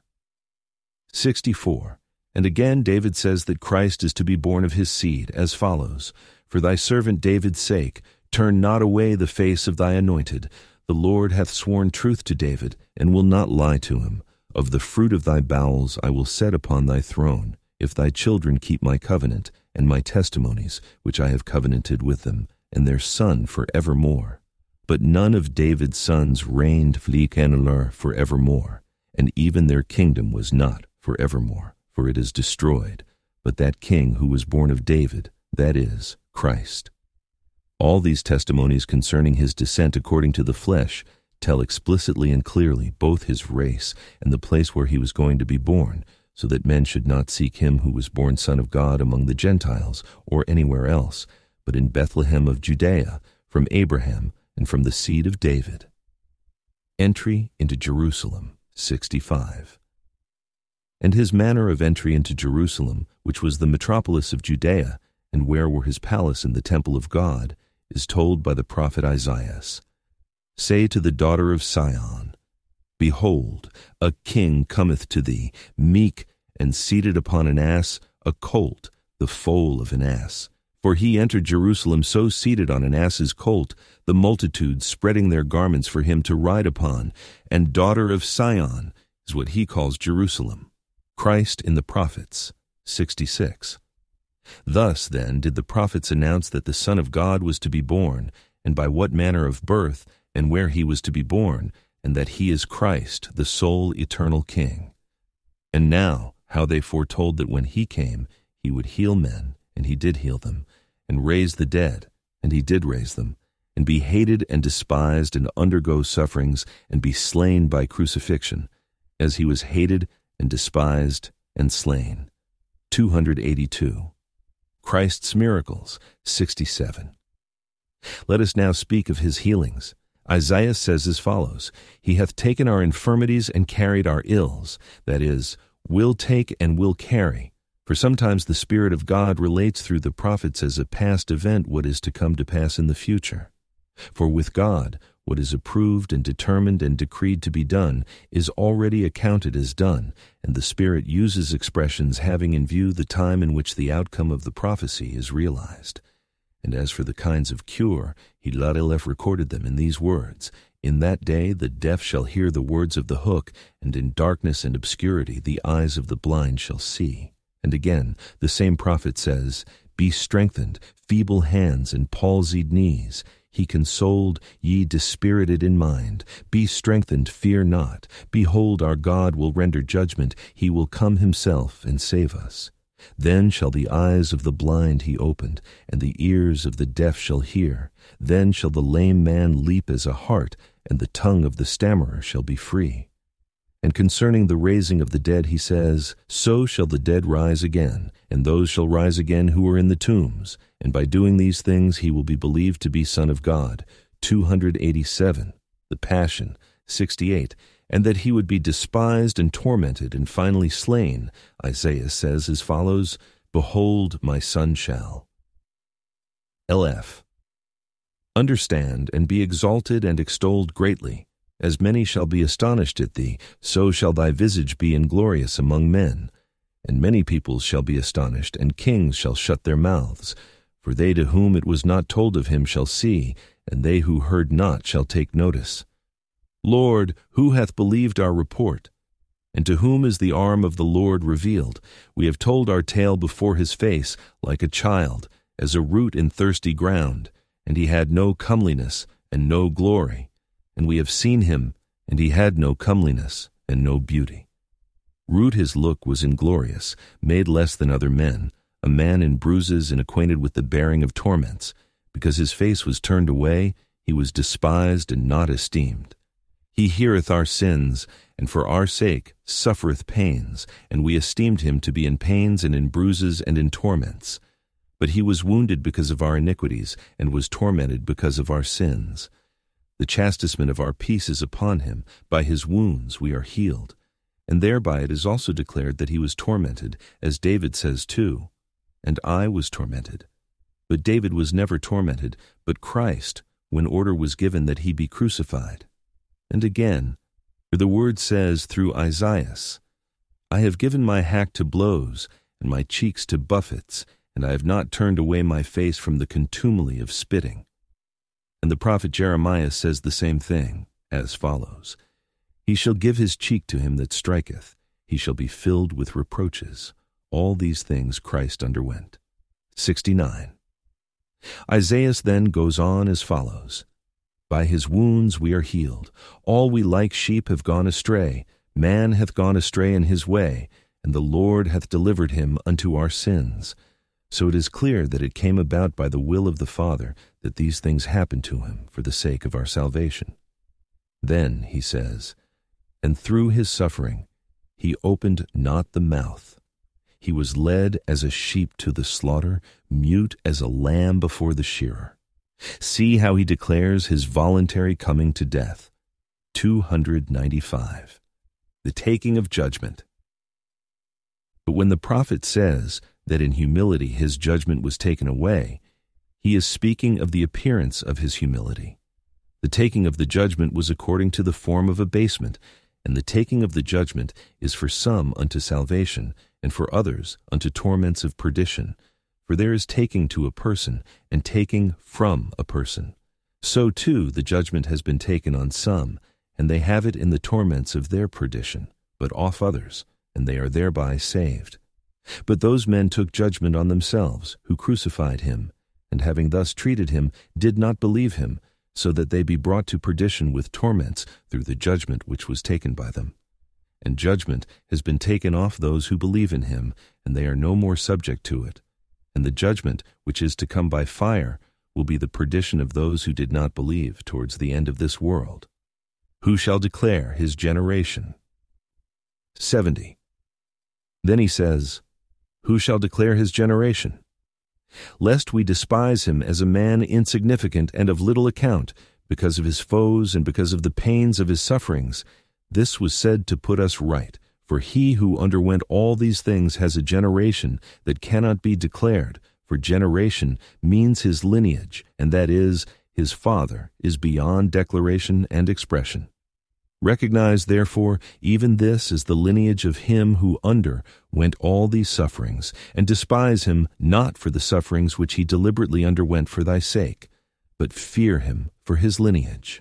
64. And again David says that Christ is to be born of his seed, as follows, For thy servant David's sake, turn not away the face of thy anointed. The Lord hath sworn truth to David, and will not lie to him. Of the fruit of thy bowels I will set upon thy throne, if thy children keep my covenant, and my testimonies, which I have covenanted with them, and their son forevermore. But none of David's sons reigned flicanelor forevermore, and even their kingdom was not forevermore, for it is destroyed, but that king who was born of David, that is, Christ. All these testimonies concerning his descent according to the flesh tell explicitly and clearly both his race and the place where he was going to be born, so that men should not seek him who was born Son of God among the Gentiles or anywhere else, but in Bethlehem of Judea, from Abraham, and from the seed of David. Entry into Jerusalem, 65. And his manner of entry into Jerusalem, which was the metropolis of Judea, and where were his palace and the temple of God, is told by the prophet Isaiah. Say to the daughter of Sion, Behold, a king cometh to thee, meek, and seated upon an ass, a colt, the foal of an ass. For he entered Jerusalem so seated on an ass's colt, the multitude spreading their garments for him to ride upon, and daughter of Sion is what he calls Jerusalem. Christ in the prophets, 66. Thus, then, did the prophets announce that the Son of God was to be born, and by what manner of birth, and where he was to be born, and that he is Christ, the sole eternal King. And now, how they foretold that when he came, he would heal men, and he did heal them, and raise the dead, and he did raise them, and be hated and despised, and undergo sufferings, and be slain by crucifixion, as he was hated and despised and slain. 282. Christ's miracles, 67. Let us now speak of his healings. Isaiah says as follows, He hath taken our infirmities and carried our ills, that is, will take and will carry. For sometimes the Spirit of God relates through the prophets as a past event what is to come to pass in the future. For with God, what is approved and determined and decreed to be done is already accounted as done, and the Spirit uses expressions having in view the time in which the outcome of the prophecy is realized. And as for the kinds of cure, Hiladelef recorded them in these words, In that day the deaf shall hear the words of the hook, and in darkness and obscurity the eyes of the blind shall see. And again, the same prophet says, Be strengthened, feeble hands and palsied knees. He consoled ye dispirited in mind. Be strengthened, fear not. Behold, our God will render judgment. He will come himself and save us. Then shall the eyes of the blind he opened, and the ears of the deaf shall hear. Then shall the lame man leap as a hart, and the tongue of the stammerer shall be free. And concerning the raising of the dead he says, So shall the dead rise again, and those shall rise again who are in the tombs. And by doing these things he will be believed to be Son of God. 287. The Passion, 68. And that he would be despised and tormented and finally slain, Isaiah says as follows, Behold, my son shall. LF. Understand and be exalted and extolled greatly. As many shall be astonished at thee, so shall thy visage be inglorious among men. And many peoples shall be astonished, and kings shall shut their mouths. For they to whom it was not told of him shall see, and they who heard not shall take notice. Lord, who hath believed our report? And to whom is the arm of the Lord revealed? We have told our tale before his face, like a child, as a root in thirsty ground. And he had no comeliness, and no glory. And we have seen him, and he had no comeliness, and no beauty. Root his look was inglorious, made less than other men, a man in bruises and acquainted with the bearing of torments. Because his face was turned away, he was despised and not esteemed. He heareth our sins, and for our sake suffereth pains, and we esteemed him to be in pains and in bruises and in torments. But he was wounded because of our iniquities, and was tormented because of our sins. The chastisement of our peace is upon him. By his wounds we are healed. And thereby it is also declared that he was tormented, as David says too, And I was tormented. But David was never tormented, but Christ, when order was given that he be crucified. And again, for the word says through Isaiah, I have given my hack to blows, and my cheeks to buffets, and I have not turned away my face from the contumely of spitting. And the prophet Jeremiah says the same thing, as follows, He shall give his cheek to him that striketh, he shall be filled with reproaches. All these things Christ underwent. 69. Isaiah then goes on as follows, By his wounds we are healed. All we like sheep have gone astray. Man hath gone astray in his way, and the Lord hath delivered him unto our sins. So it is clear that it came about by the will of the Father that these things happened to him for the sake of our salvation. Then, he says, And through his suffering he opened not the mouth. He was led as a sheep to the slaughter, mute as a lamb before the shearer. See how he declares his voluntary coming to death. 295. The taking of judgment. But when the prophet says that in humility his judgment was taken away, he is speaking of the appearance of his humility. The taking of the judgment was according to the form of abasement, and the taking of the judgment is for some unto salvation, and for others unto torments of perdition. For there is taking to a person, and taking from a person. So too the judgment has been taken on some, and they have it in the torments of their perdition, but off others, and they are thereby saved. But those men took judgment on themselves, who crucified him, and having thus treated him, did not believe him, so that they be brought to perdition with torments through the judgment which was taken by them. And judgment has been taken off those who believe in him, and they are no more subject to it. And the judgment which is to come by fire will be the perdition of those who did not believe towards the end of this world. Who shall declare his generation? 70. Then he says, Who shall declare his generation? Lest we despise him as a man insignificant and of little account, because of his foes and because of the pains of his sufferings. This was said to put us right, for he who underwent all these things has a generation that cannot be declared, for generation means his lineage, and that is, his father is beyond declaration and expression. Recognize, therefore, even this as the lineage of him who underwent all these sufferings, and despise him not for the sufferings which he deliberately underwent for thy sake, but fear him for his lineage.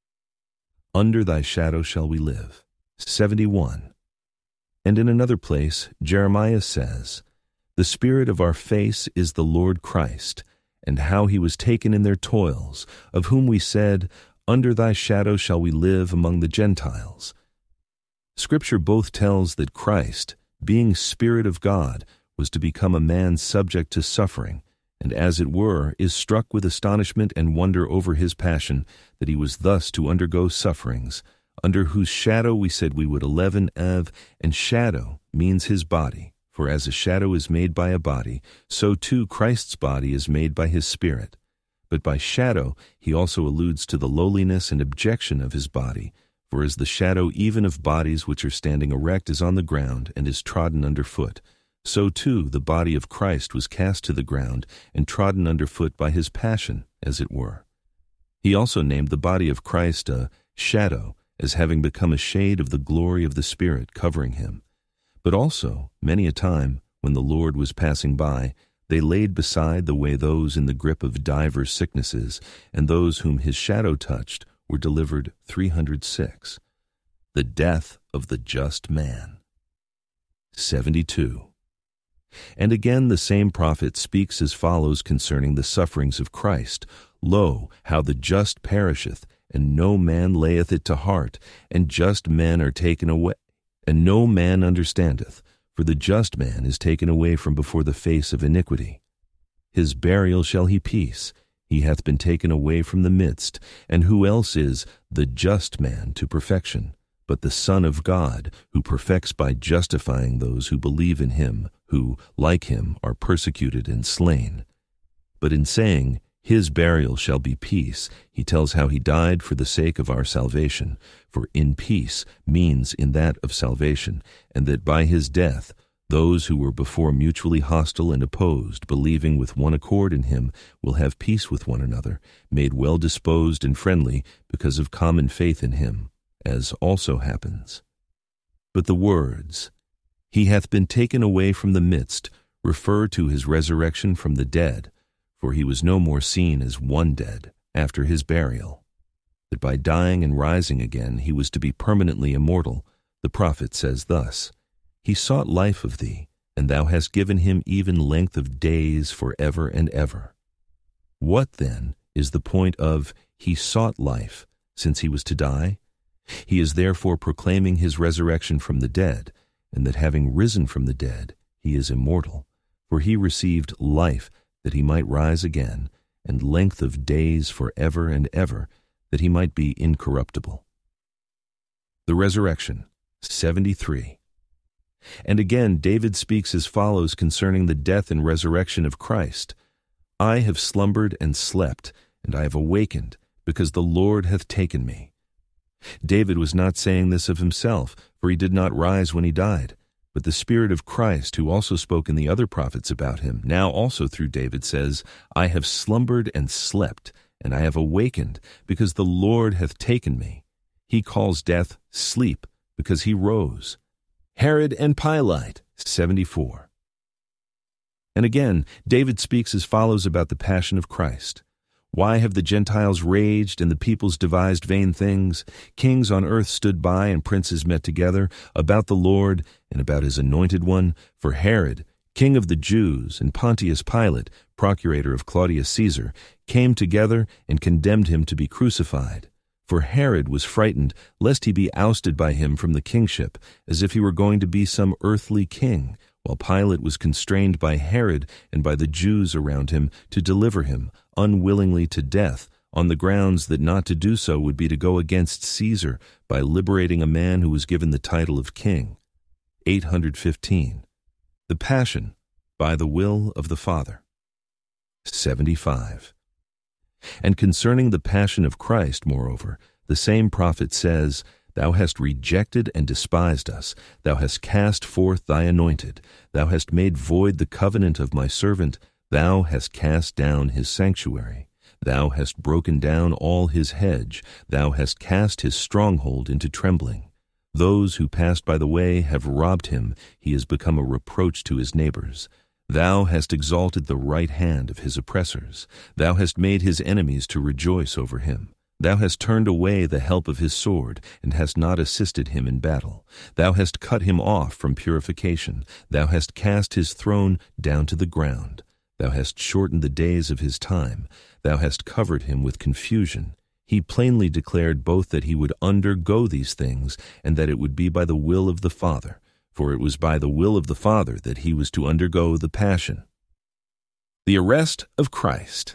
Under thy shadow shall we live. 71. And in another place, Jeremiah says, The spirit of our face is the Lord Christ, and how he was taken in their toils, of whom we said, Under thy shadow shall we live among the Gentiles. Scripture both tells that Christ, being Spirit of God, was to become a man subject to suffering, and as it were, is struck with astonishment and wonder over his passion, that he was thus to undergo sufferings, under whose shadow we said we would 11 Av, and shadow means his body, for as a shadow is made by a body, so too Christ's body is made by his Spirit. But by shadow he also alludes to the lowliness and abjection of his body, for as the shadow even of bodies which are standing erect is on the ground and is trodden under foot, so too the body of Christ was cast to the ground and trodden under foot by his passion, as it were. He also named the body of Christ a shadow, as having become a shade of the glory of the Spirit covering him. But also, many a time, when the Lord was passing by, they laid beside the way those in the grip of divers sicknesses, and those whom his shadow touched were delivered 306. The death of the just man. 72. And again the same prophet speaks as follows concerning the sufferings of Christ. Lo, how the just perisheth, and no man layeth it to heart, and just men are taken away, and no man understandeth, for the just man is taken away from before the face of iniquity. His burial shall he peace, he hath been taken away from the midst, and who else is the just man to perfection, but the Son of God, who perfects by justifying those who believe in him, who, like him, are persecuted and slain. But in saying, his burial shall be peace, he tells how he died for the sake of our salvation, for in peace means in that of salvation, and that by his death those who were before mutually hostile and opposed, believing with one accord in him, will have peace with one another, made well disposed and friendly because of common faith in him, as also happens. But the words, he hath been taken away from the midst, refer to his resurrection from the dead, for he was no more seen as one dead after his burial. That by dying and rising again he was to be permanently immortal, the prophet says thus, He sought life of thee, and thou hast given him even length of days for ever and ever. What, then, is the point of he sought life, since he was to die? He is therefore proclaiming his resurrection from the dead, and that having risen from the dead, he is immortal, for he received life that he might rise again, and length of days for ever and ever, that he might be incorruptible. The Resurrection, 73. And again David speaks as follows concerning the death and resurrection of Christ. I have slumbered and slept, and I have awakened, because the Lord hath taken me. David was not saying this of himself, for he did not rise when he died. But the Spirit of Christ, who also spoke in the other prophets about him, now also through David says, I have slumbered and slept, and I have awakened, because the Lord hath taken me. He calls death sleep, because he rose. Herod and Pilate, 74. And again, David speaks as follows about the passion of Christ. Why have the Gentiles raged and the peoples devised vain things? Kings on earth stood by and princes met together about the Lord and about his anointed one. For Herod, king of the Jews, and Pontius Pilate, procurator of Claudius Caesar, came together and condemned him to be crucified. For Herod was frightened lest he be ousted by him from the kingship, as if he were going to be some earthly king, while Pilate was constrained by Herod and by the Jews around him to deliver him unwillingly to death, on the grounds that not to do so would be to go against Caesar by liberating a man who was given the title of king. 815. The Passion, by the will of the Father. 75. And concerning the passion of Christ, moreover, the same prophet says, Thou hast rejected and despised us. Thou hast cast forth thy anointed. Thou hast made void the covenant of my servant. Thou hast cast down his sanctuary. Thou hast broken down all his hedge. Thou hast cast his stronghold into trembling. Those who passed by the way have robbed him. He has become a reproach to his neighbors. Thou hast exalted the right hand of his oppressors. Thou hast made his enemies to rejoice over him. Thou hast turned away the help of his sword, and hast not assisted him in battle. Thou hast cut him off from purification. Thou hast cast his throne down to the ground. Thou hast shortened the days of his time. Thou hast covered him with confusion. He plainly declared both that he would undergo these things, and that it would be by the will of the Father. For it was by the will of the Father that he was to undergo the passion. The arrest of Christ.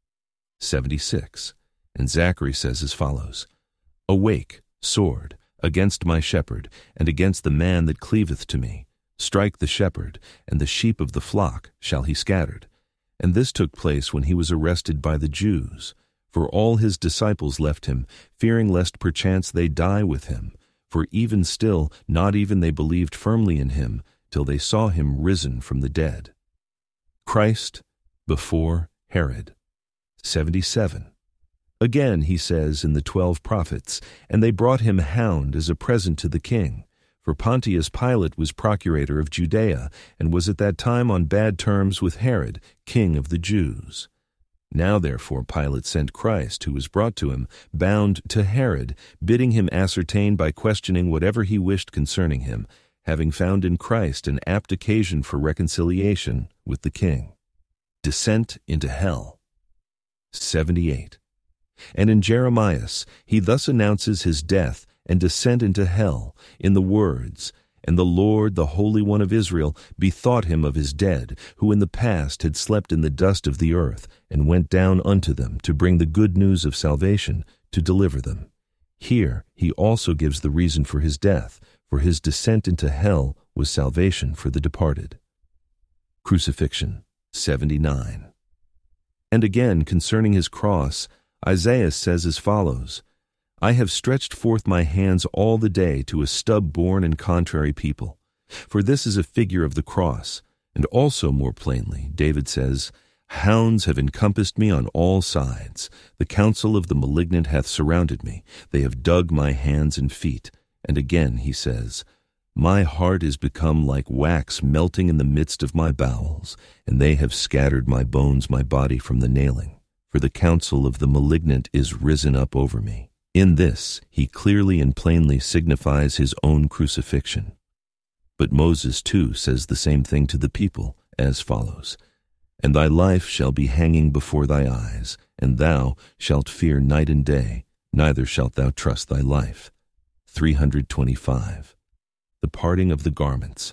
76. And Zachary says as follows, Awake, sword, against my shepherd, and against the man that cleaveth to me. Strike the shepherd, and the sheep of the flock shall he scattered. And this took place when he was arrested by the Jews. For all his disciples left him, fearing lest perchance they die with him. For even still, not even they believed firmly in him, till they saw him risen from the dead. Christ before Herod. 77. Again he says in the 12 Prophets, And they brought him hound as a present to the king. For Pontius Pilate was procurator of Judea, and was at that time on bad terms with Herod, king of the Jews. Now therefore Pilate sent Christ, who was brought to him, bound to Herod, bidding him ascertain by questioning whatever he wished concerning him, having found in Christ an apt occasion for reconciliation with the king. Descent into hell. 78. And in Jeremias he thus announces his death and descent into hell, in the words, And the Lord, the Holy One of Israel, bethought him of his dead, who in the past had slept in the dust of the earth, and went down unto them to bring the good news of salvation, to deliver them. Here he also gives the reason for his death, for his descent into hell was salvation for the departed. Crucifixion. 79. And again concerning his cross, Isaiah says as follows, I have stretched forth my hands all the day to a stub-born and contrary people. For this is a figure of the cross. And also more plainly, David says, Hounds have encompassed me on all sides. The counsel of the malignant hath surrounded me. They have dug my hands and feet. And again he says, My heart is become like wax melting in the midst of my bowels, and they have scattered my bones, my body from the nailing. For the counsel of the malignant is risen up over me. In this he clearly and plainly signifies his own crucifixion. But Moses too says the same thing to the people, as follows, And thy life shall be hanging before thy eyes, and thou shalt fear night and day, neither shalt thou trust thy life. 325. The parting of the garments.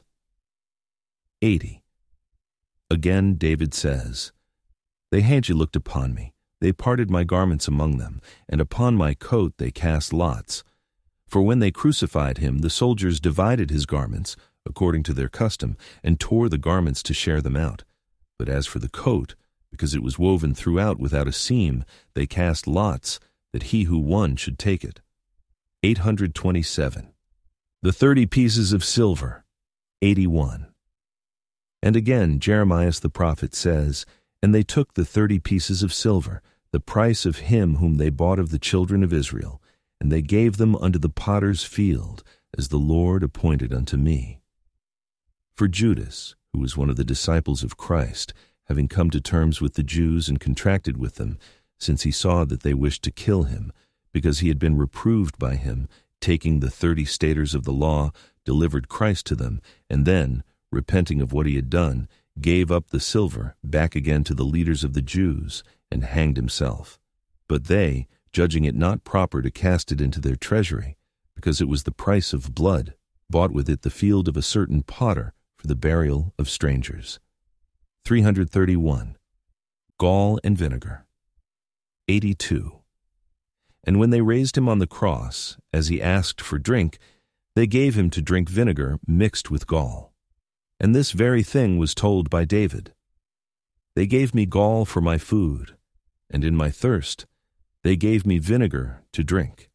80. Again David says, They had looked upon me. They parted my garments among them, and upon my coat they cast lots. For when they crucified him, the soldiers divided his garments, according to their custom, and tore the garments to share them out. But as for the coat, because it was woven throughout without a seam, they cast lots, that he who won should take it. 827. The 30 pieces of silver. 81. And again Jeremias the prophet says, And they took the 30 pieces of silver, the price of him whom they bought of the children of Israel, and they gave them unto the potter's field, as the Lord appointed unto me. For Judas, who was one of the disciples of Christ, having come to terms with the Jews and contracted with them, since he saw that they wished to kill him, because he had been reproved by him, taking the 30 staters of the law, delivered Christ to them, and then, repenting of what he had done, gave up the silver back again to the leaders of the Jews, and hanged himself. But they, judging it not proper to cast it into their treasury, because it was the price of blood, bought with it the field of a certain potter for for the burial of strangers. 331. Gall and vinegar. 82. And when they raised him on the cross, as he asked for drink, they gave him to drink vinegar mixed with gall. And this very thing was told by David. They gave me gall for my food, and in my thirst they gave me vinegar to drink.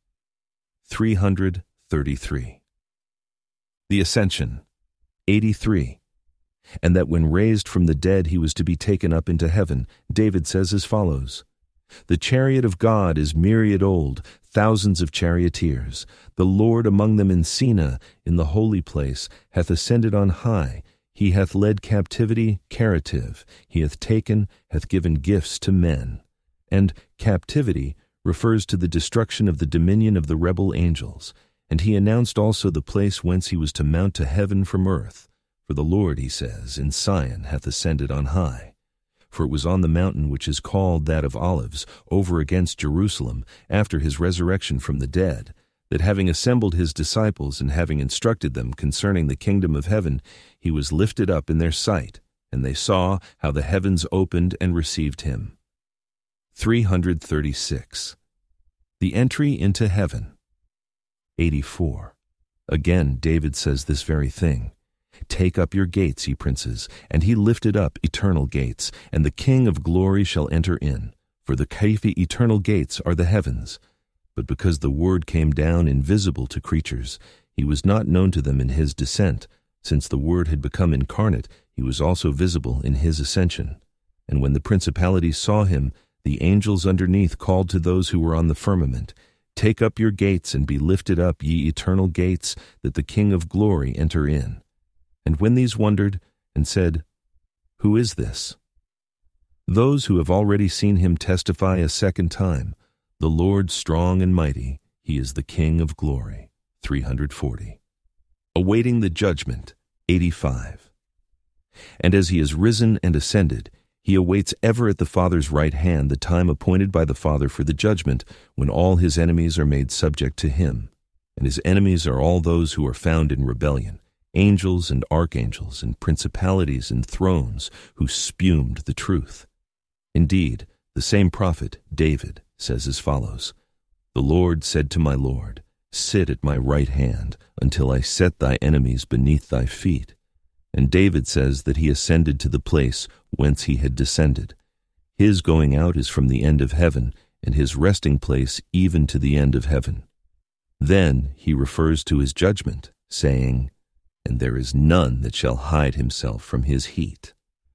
333. The Ascension. 83. And that when raised from the dead he was to be taken up into heaven, David says as follows: The chariot of God is myriad old, thousands of charioteers. The Lord among them in Sina, in the holy place, hath ascended on high. He hath led captivity captive. He hath taken, hath given gifts to men. And captivity refers to the destruction of the dominion of the rebel angels. And he announced also the place whence he was to mount to heaven from earth. For the Lord, he says, in Sion hath ascended on high. For it was on the mountain which is called that of Olives, over against Jerusalem, after his resurrection from the dead, that having assembled his disciples and having instructed them concerning the kingdom of heaven, he was lifted up in their sight, and they saw how the heavens opened and received him. 336. The entry into heaven. 84. Again David says this very thing. Take up your gates, ye princes, and he lifted up eternal gates, and the King of glory shall enter in. For the eternal gates are the heavens. But because the Word came down invisible to creatures, he was not known to them in his descent. Since the Word had become incarnate, he was also visible in his ascension. And when the principalities saw him, the angels underneath called to those who were on the firmament, Take up your gates, and be lifted up, ye eternal gates, that the King of glory enter in. And when these wondered, and said, Who is this? Those who have already seen him testify a second time, The Lord strong and mighty, he is the King of glory. 340. Awaiting the judgment. 85. And as he is risen and ascended, he awaits ever at the Father's right hand the time appointed by the Father for the judgment, when all his enemies are made subject to him. And his enemies are all those who are found in rebellion, angels and archangels and principalities and thrones, who spumed the truth. Indeed, the same prophet, David, says as follows: The Lord said to my Lord, Sit at my right hand, until I set thy enemies beneath thy feet. And David says that he ascended to the place whence he had descended. His going out is from the end of heaven, and his resting place even to the end of heaven. Then he refers to his judgment, saying, And there is none that shall hide himself from his heat.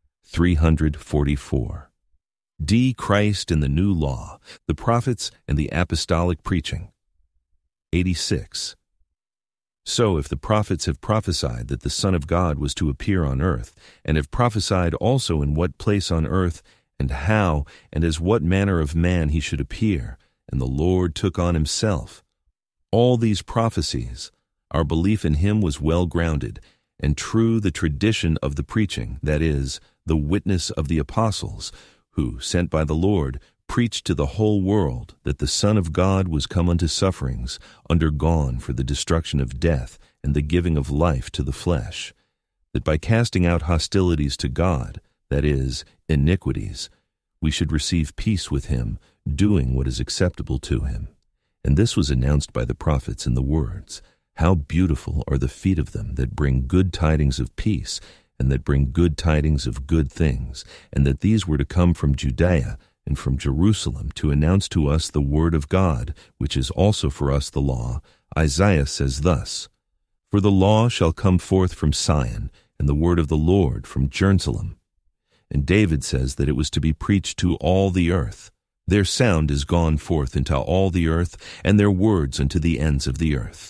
344. D. Christ in the new law, the prophets and the apostolic preaching. 86. So if the prophets have prophesied that the Son of God was to appear on earth, and have prophesied also in what place on earth, and how, and as what manner of man he should appear, and the Lord took on himself, all these prophecies, our belief in him was well grounded, and true the tradition of the preaching, that is, the witness of the apostles, who, sent by the Lord, preached to the whole world that the Son of God was come unto sufferings, undergone for the destruction of death and the giving of life to the flesh, that by casting out hostilities to God, that is, iniquities, we should receive peace with him, doing what is acceptable to him. And this was announced by the prophets in the words, How beautiful are the feet of them that bring good tidings of peace, and that bring good tidings of good things, and that these were to come from Judea and from Jerusalem to announce to us the word of God, which is also for us the law. Isaiah says thus, For the law shall come forth from Sion, and the word of the Lord from Jerusalem. And David says that it was to be preached to all the earth. Their sound is gone forth into all the earth, and their words unto the ends of the earth.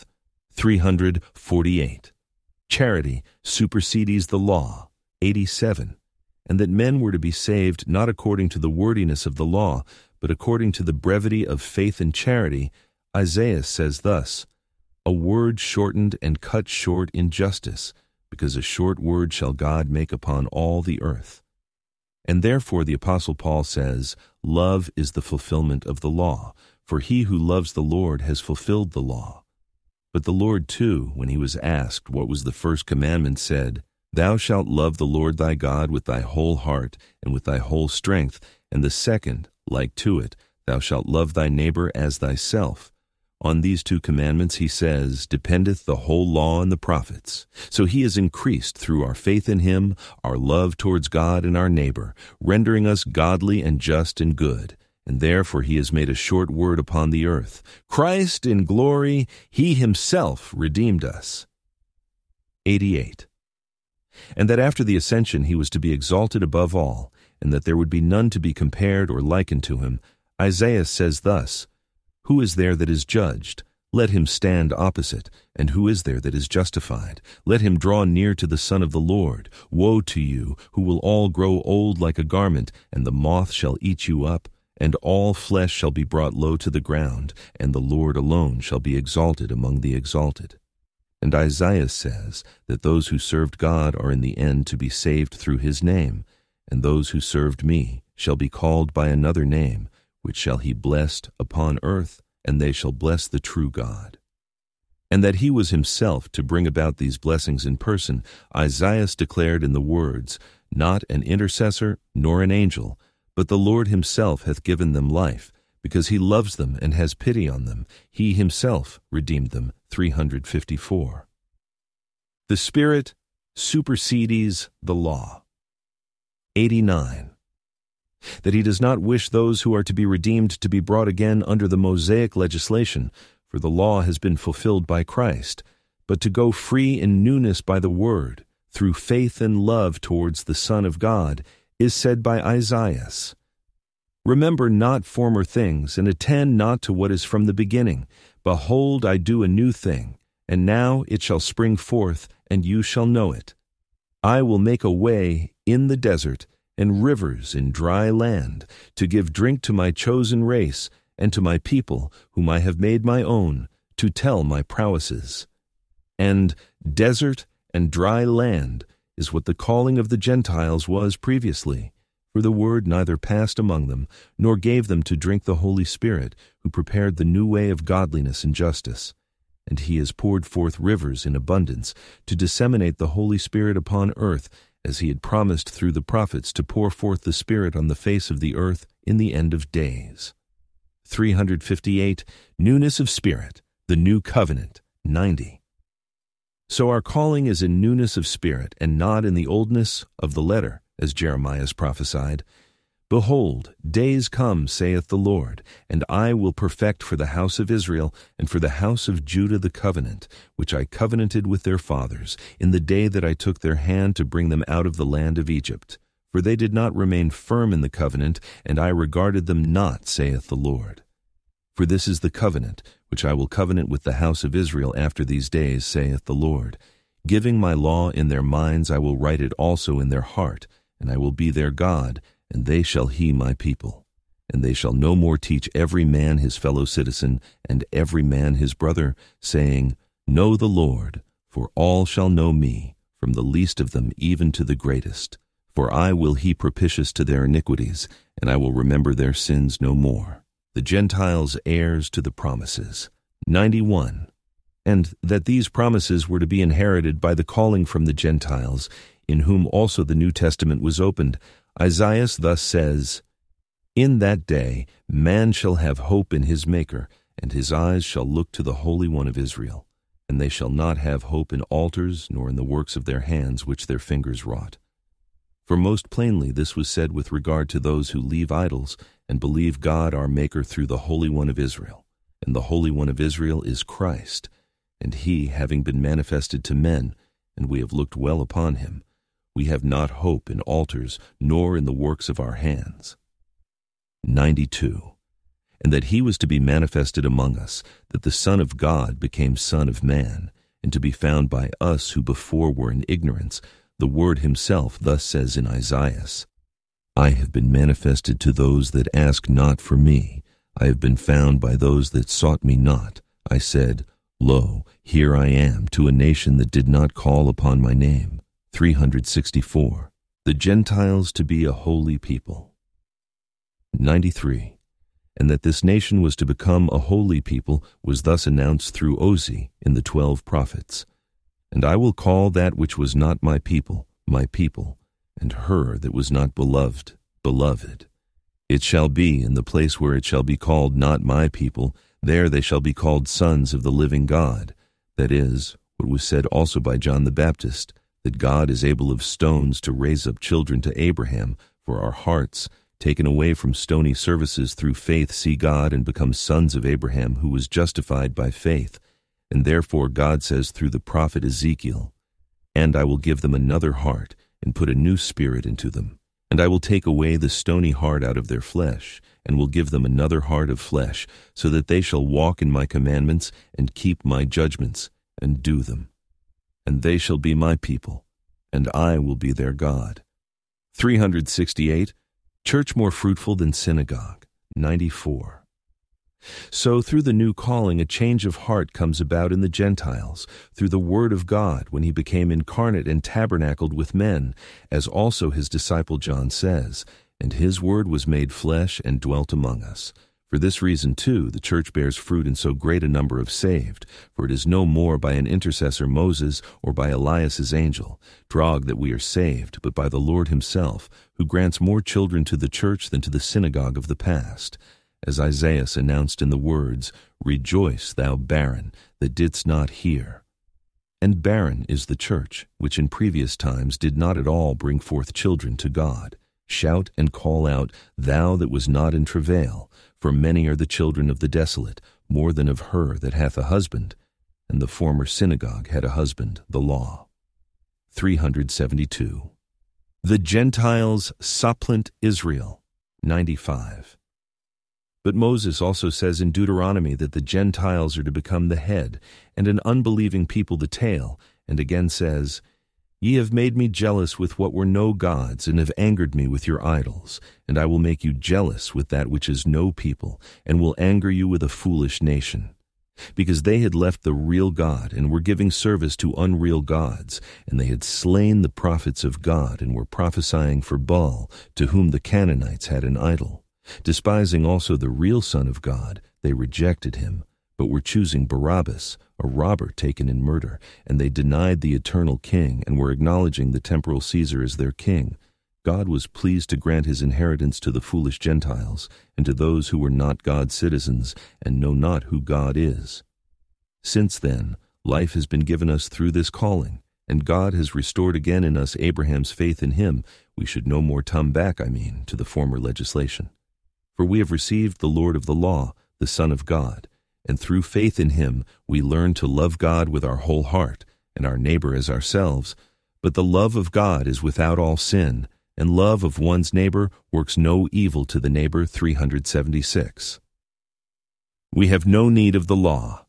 348. Charity supersedes the law. 87. And that men were to be saved not according to the wordiness of the law, but according to the brevity of faith and charity. Isaiah says thus, A word shortened and cut short in justice, because a short word shall God make upon all the earth. And therefore the Apostle Paul says, Love is the fulfillment of the law, for he who loves the Lord has fulfilled the law. But the Lord too, when he was asked what was the first commandment, said, Thou shalt love the Lord thy God with thy whole heart and with thy whole strength. And the second, like to it, thou shalt love thy neighbor as thyself. On these two commandments, he says, dependeth the whole law and the prophets. So he is increased through our faith in him, our love towards God and our neighbor, rendering us godly and just and good. And therefore he has made a short word upon the earth. Christ in glory, he himself redeemed us. 88. And that after the ascension he was to be exalted above all, and that there would be none to be compared or likened to him. Isaiah says thus, Who is there that is judged? Let him stand opposite. And who is there that is justified? Let him draw near to the Son of the Lord. Woe to you, who will all grow old like a garment, and the moth shall eat you up, and all flesh shall be brought low to the ground, and the Lord alone shall be exalted among the exalted. And Isaiah says that those who served God are in the end to be saved through his name, and those who served me shall be called by another name, which shall he blessed upon earth, and they shall bless the true God. And that he was himself to bring about these blessings in person, Isaiah declared in the words, Not an intercessor nor an angel, but the Lord himself hath given them life, because he loves them and has pity on them. He himself redeemed them. 354. The Spirit supersedes the law. 89. That he does not wish those who are to be redeemed to be brought again under the Mosaic legislation, for the law has been fulfilled by Christ, but to go free in newness by the word, through faith and love towards the Son of God, is said by Isaiah. Remember not former things, and attend not to what is from the beginning. Behold, I do a new thing, and now it shall spring forth, and you shall know it. I will make a way in the desert, and rivers in dry land, to give drink to my chosen race, and to my people, whom I have made my own, to tell my prowesses. And desert and dry land is what the calling of the Gentiles was previously, for the word neither passed among them, nor gave them to drink the Holy Spirit, who prepared the new way of godliness and justice. And he has poured forth rivers in abundance, to disseminate the Holy Spirit upon earth, as he had promised through the prophets to pour forth the Spirit on the face of the earth in the end of days. 358. Newness of Spirit, the New Covenant. 90. So our calling is in newness of spirit, and not in the oldness of the letter, as Jeremiah prophesied. Behold, days come, saith the Lord, and I will perfect for the house of Israel and for the house of Judah the covenant, which I covenanted with their fathers, in the day that I took their hand to bring them out of the land of Egypt. For they did not remain firm in the covenant, and I regarded them not, saith the Lord. For this is the covenant, which I will covenant with the house of Israel after these days, saith the Lord. Giving my law in their minds, I will write it also in their heart, and I will be their God, and they shall he my people. And they shall no more teach every man his fellow citizen, and every man his brother, saying, Know the Lord, for all shall know me, from the least of them even to the greatest. For I will he propitious to their iniquities, and I will remember their sins no more. The Gentiles heirs to the promises. 91. And that these promises were to be inherited by the calling from the Gentiles, in whom also the New Testament was opened. Isaiah thus says, In that day man shall have hope in his Maker, and his eyes shall look to the Holy One of Israel. And they shall not have hope in altars, nor in the works of their hands which their fingers wrought. For most plainly this was said with regard to those who leave idols, and believe God our Maker through the Holy One of Israel. And the Holy One of Israel is Christ, and he, having been manifested to men, and we have looked well upon him, we have not hope in altars, nor in the works of our hands. 92. And that he was to be manifested among us, that the Son of God became Son of Man, and to be found by us who before were in ignorance. The Word himself thus says in Isaiah, I have been manifested to those that ask not for me. I have been found by those that sought me not. I said, Lo, here I am, to a nation that did not call upon my name. 364. The Gentiles to be a holy people. 93. And that this nation was to become a holy people was thus announced through Ozee in the 12 prophets. And I will call that which was not my people, and her that was not beloved, beloved. It shall be in the place where it shall be called not my people, there they shall be called sons of the living God. That is, what was said also by John the Baptist, that God is able of stones to raise up children to Abraham, for our hearts, taken away from stony services through faith, see God and become sons of Abraham, who was justified by faith. And therefore God says through the prophet Ezekiel, And I will give them another heart, and put a new spirit into them. And I will take away the stony heart out of their flesh, and will give them another heart of flesh, so that they shall walk in my commandments, and keep my judgments, and do them. And they shall be my people, and I will be their God. 368. Church more fruitful than synagogue. 94. So through the new calling, a change of heart comes about in the Gentiles, through the word of God, when he became incarnate and tabernacled with men, as also his disciple John says, and his word was made flesh and dwelt among us. For this reason, too, the church bears fruit in so great a number of saved, for it is no more by an intercessor Moses or by Elias's angel, Drog, that we are saved, but by the Lord himself, who grants more children to the church than to the synagogue of the past. As Isaiah announced in the words, Rejoice, thou barren, that didst not hear. And barren is the church, which in previous times did not at all bring forth children to God. Shout and call out, thou that was not in travail, for many are the children of the desolate, more than of her that hath a husband. And the former synagogue had a husband, the law. 372. The Gentiles supplant Israel. 95. But Moses also says in Deuteronomy that the Gentiles are to become the head, and an unbelieving people the tail, and again says, Ye have made me jealous with what were no gods, and have angered me with your idols. And I will make you jealous with that which is no people, and will anger you with a foolish nation. Because they had left the real God, and were giving service to unreal gods, and they had slain the prophets of God, and were prophesying for Baal, to whom the Canaanites had an idol. Despising also the real Son of God, they rejected him, but were choosing Barabbas, a robber taken in murder, and they denied the eternal King, and were acknowledging the temporal Caesar as their king. God was pleased to grant his inheritance to the foolish Gentiles, and to those who were not God's citizens, and know not who God is. Since then, life has been given us through this calling, and God has restored again in us Abraham's faith in him. We should no more turn back, to the former legislation. For we have received the Lord of the law, the Son of God, and through faith in him we learn to love God with our whole heart, and our neighbor as ourselves. But the love of God is without all sin, and love of one's neighbor works no evil to the neighbor. 376. We have no need of the law.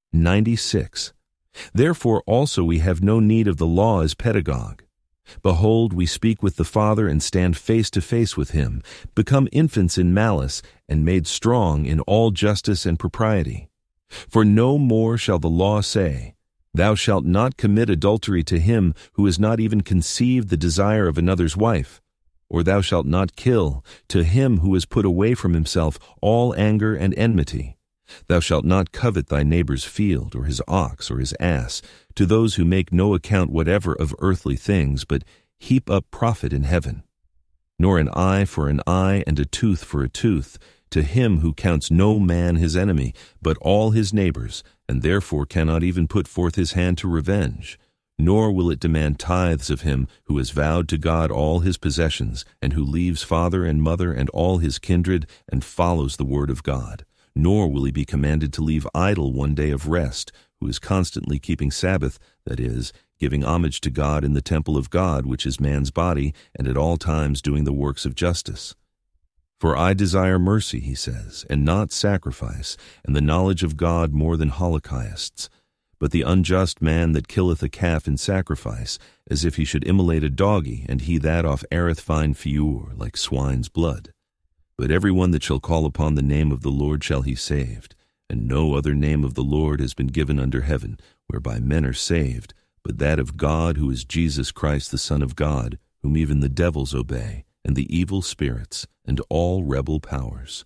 96. Therefore also we have no need of the law as pedagogue. Behold, we speak with the Father and stand face to face with him, become infants in malice, and made strong in all justice and propriety. For no more shall the law say, Thou shalt not commit adultery to him who has not even conceived the desire of another's wife, or thou shalt not kill to him who has put away from himself all anger and enmity. Thou shalt not covet thy neighbor's field, or his ox, or his ass, to those who make no account whatever of earthly things, but heap up profit in heaven. Nor an eye for an eye, and a tooth for a tooth, to him who counts no man his enemy, but all his neighbors, and therefore cannot even put forth his hand to revenge. Nor will it demand tithes of him who has vowed to God all his possessions, and who leaves father and mother and all his kindred, and follows the word of God. Nor will he be commanded to leave idle one day of rest, who is constantly keeping Sabbath, that is, giving homage to God in the temple of God, which is man's body, and at all times doing the works of justice. For I desire mercy, he says, and not sacrifice, and the knowledge of God more than holocausts. But the unjust man that killeth a calf in sacrifice, as if he should immolate a doggy, and he that offereth fine fure, like swine's blood. But every one that shall call upon the name of the Lord shall he saved. And no other name of the Lord has been given under heaven, whereby men are saved, but that of God, who is Jesus Christ the Son of God, whom even the devils obey, and the evil spirits, and all rebel powers.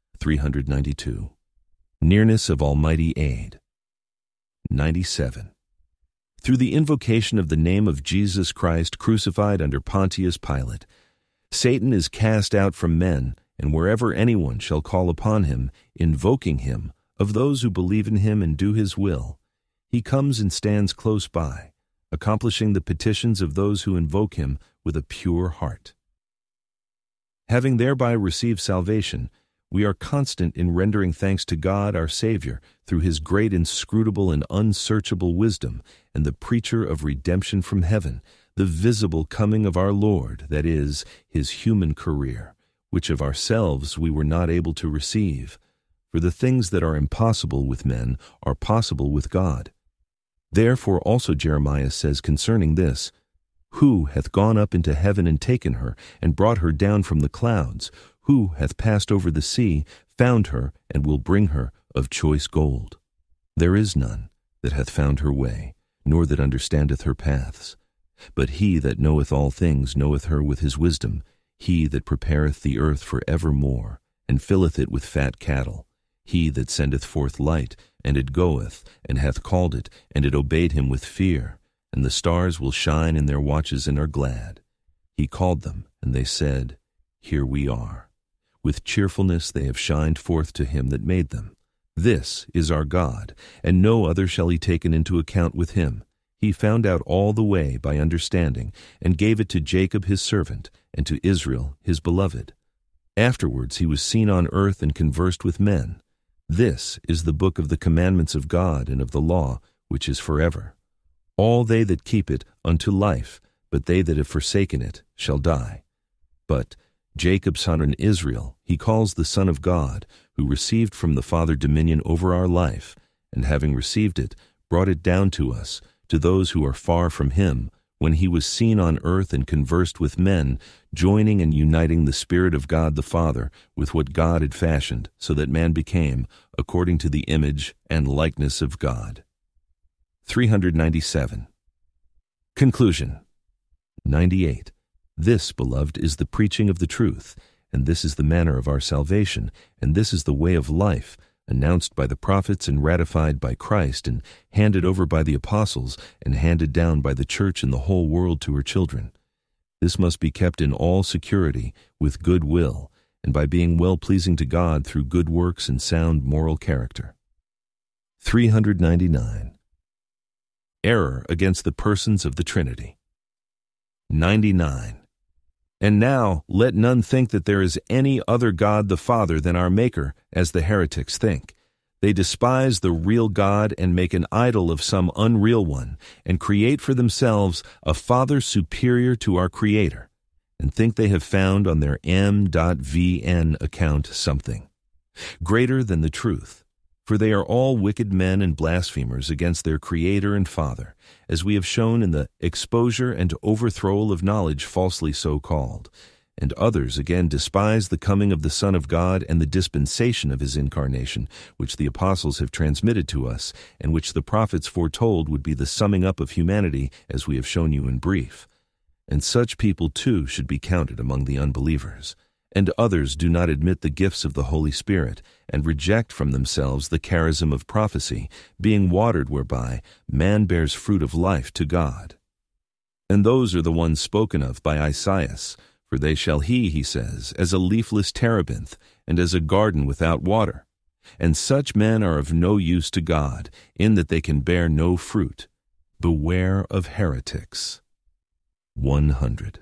392. Nearness of almighty aid. 97. through the invocation of the name of Jesus Christ crucified under Pontius Pilate, Satan is cast out from men, and wherever anyone shall call upon him, invoking him, of those who believe in him and do his will, he comes and stands close by, accomplishing the petitions of those who invoke him with a pure heart. Having thereby received salvation, we are constant in rendering thanks to God our Savior through his great inscrutable and unsearchable wisdom and the preacher of redemption from heaven, the visible coming of our Lord, that is, his human career, which of ourselves we were not able to receive. For the things that are impossible with men are possible with God. Therefore also Jeremiah says concerning this, "Who hath gone up into heaven and taken her, and brought her down from the clouds? Who hath passed over the sea, found her, and will bring her of choice gold? There is none that hath found her way, nor that understandeth her paths. But he that knoweth all things knoweth her with his wisdom, he that prepareth the earth for evermore, and filleth it with fat cattle. He that sendeth forth light, and it goeth, and hath called it, and it obeyed him with fear. And the stars will shine in their watches and are glad. He called them, and they said, Here we are. With cheerfulness they have shined forth to him that made them. This is our God, and no other shall he taken into account with him. He found out all the way by understanding, and gave it to Jacob his servant, and to Israel his beloved. Afterwards he was seen on earth and conversed with men. This is the book of the commandments of God and of the law, which is forever. All they that keep it unto life, but they that have forsaken it shall die. But Jacob's son and Israel he calls the Son of God, who received from the Father dominion over our life, and having received it, brought it down to us, to those who are far from him, when he was seen on earth and conversed with men, joining and uniting the Spirit of God the Father with what God had fashioned, so that man became according to the image and likeness of God. 397. Conclusion. 98. This, beloved, is the preaching of the truth, and this is the manner of our salvation, and this is the way of life, announced by the prophets and ratified by Christ, and handed over by the apostles, and handed down by the church in the whole world to her children. This must be kept in all security, with good will, and by being well-pleasing to God through good works and sound moral character. 399. Error against the persons of the Trinity. 99. And now let none think that there is any other God the Father than our Maker, as the heretics think. They despise the real God and make an idol of some unreal one, and create for themselves a Father superior to our Creator, and think they have found on their M.VN account something greater than the truth. For they are all wicked men and blasphemers against their Creator and Father, as we have shown in the exposure and overthrowal of knowledge falsely so called. And others again despise the coming of the Son of God and the dispensation of his incarnation, which the apostles have transmitted to us, and which the prophets foretold would be the summing up of humanity, as we have shown you in brief. And such people too should be counted among the unbelievers. And others do not admit the gifts of the Holy Spirit, and reject from themselves the charism of prophecy, being watered whereby man bears fruit of life to God. And those are the ones spoken of by Isaiah, for they shall he says, as a leafless terebinth, and as a garden without water. And such men are of no use to God, in that they can bear no fruit. Beware of heretics. 100.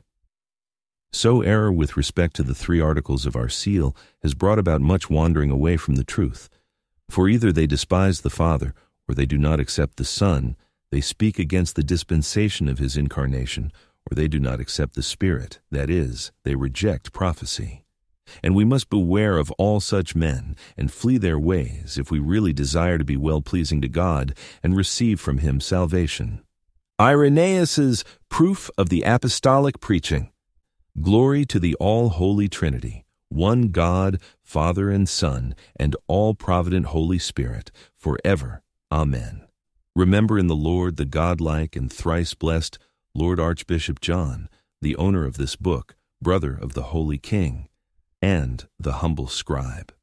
So error with respect to the 3 articles of our seal has brought about much wandering away from the truth. For either they despise the Father, or they do not accept the Son, they speak against the dispensation of his incarnation, or they do not accept the Spirit, that is, they reject prophecy. And we must beware of all such men, and flee their ways, if we really desire to be well-pleasing to God, and receive from him salvation. Irenaeus's Proof of the Apostolic Preaching. Glory to the all-holy Trinity, one God, Father and Son, and all-provident Holy Spirit, forever. Amen. Remember in the Lord the godlike and thrice-blessed Lord Archbishop John, the owner of this book, brother of the Holy King, and the humble scribe.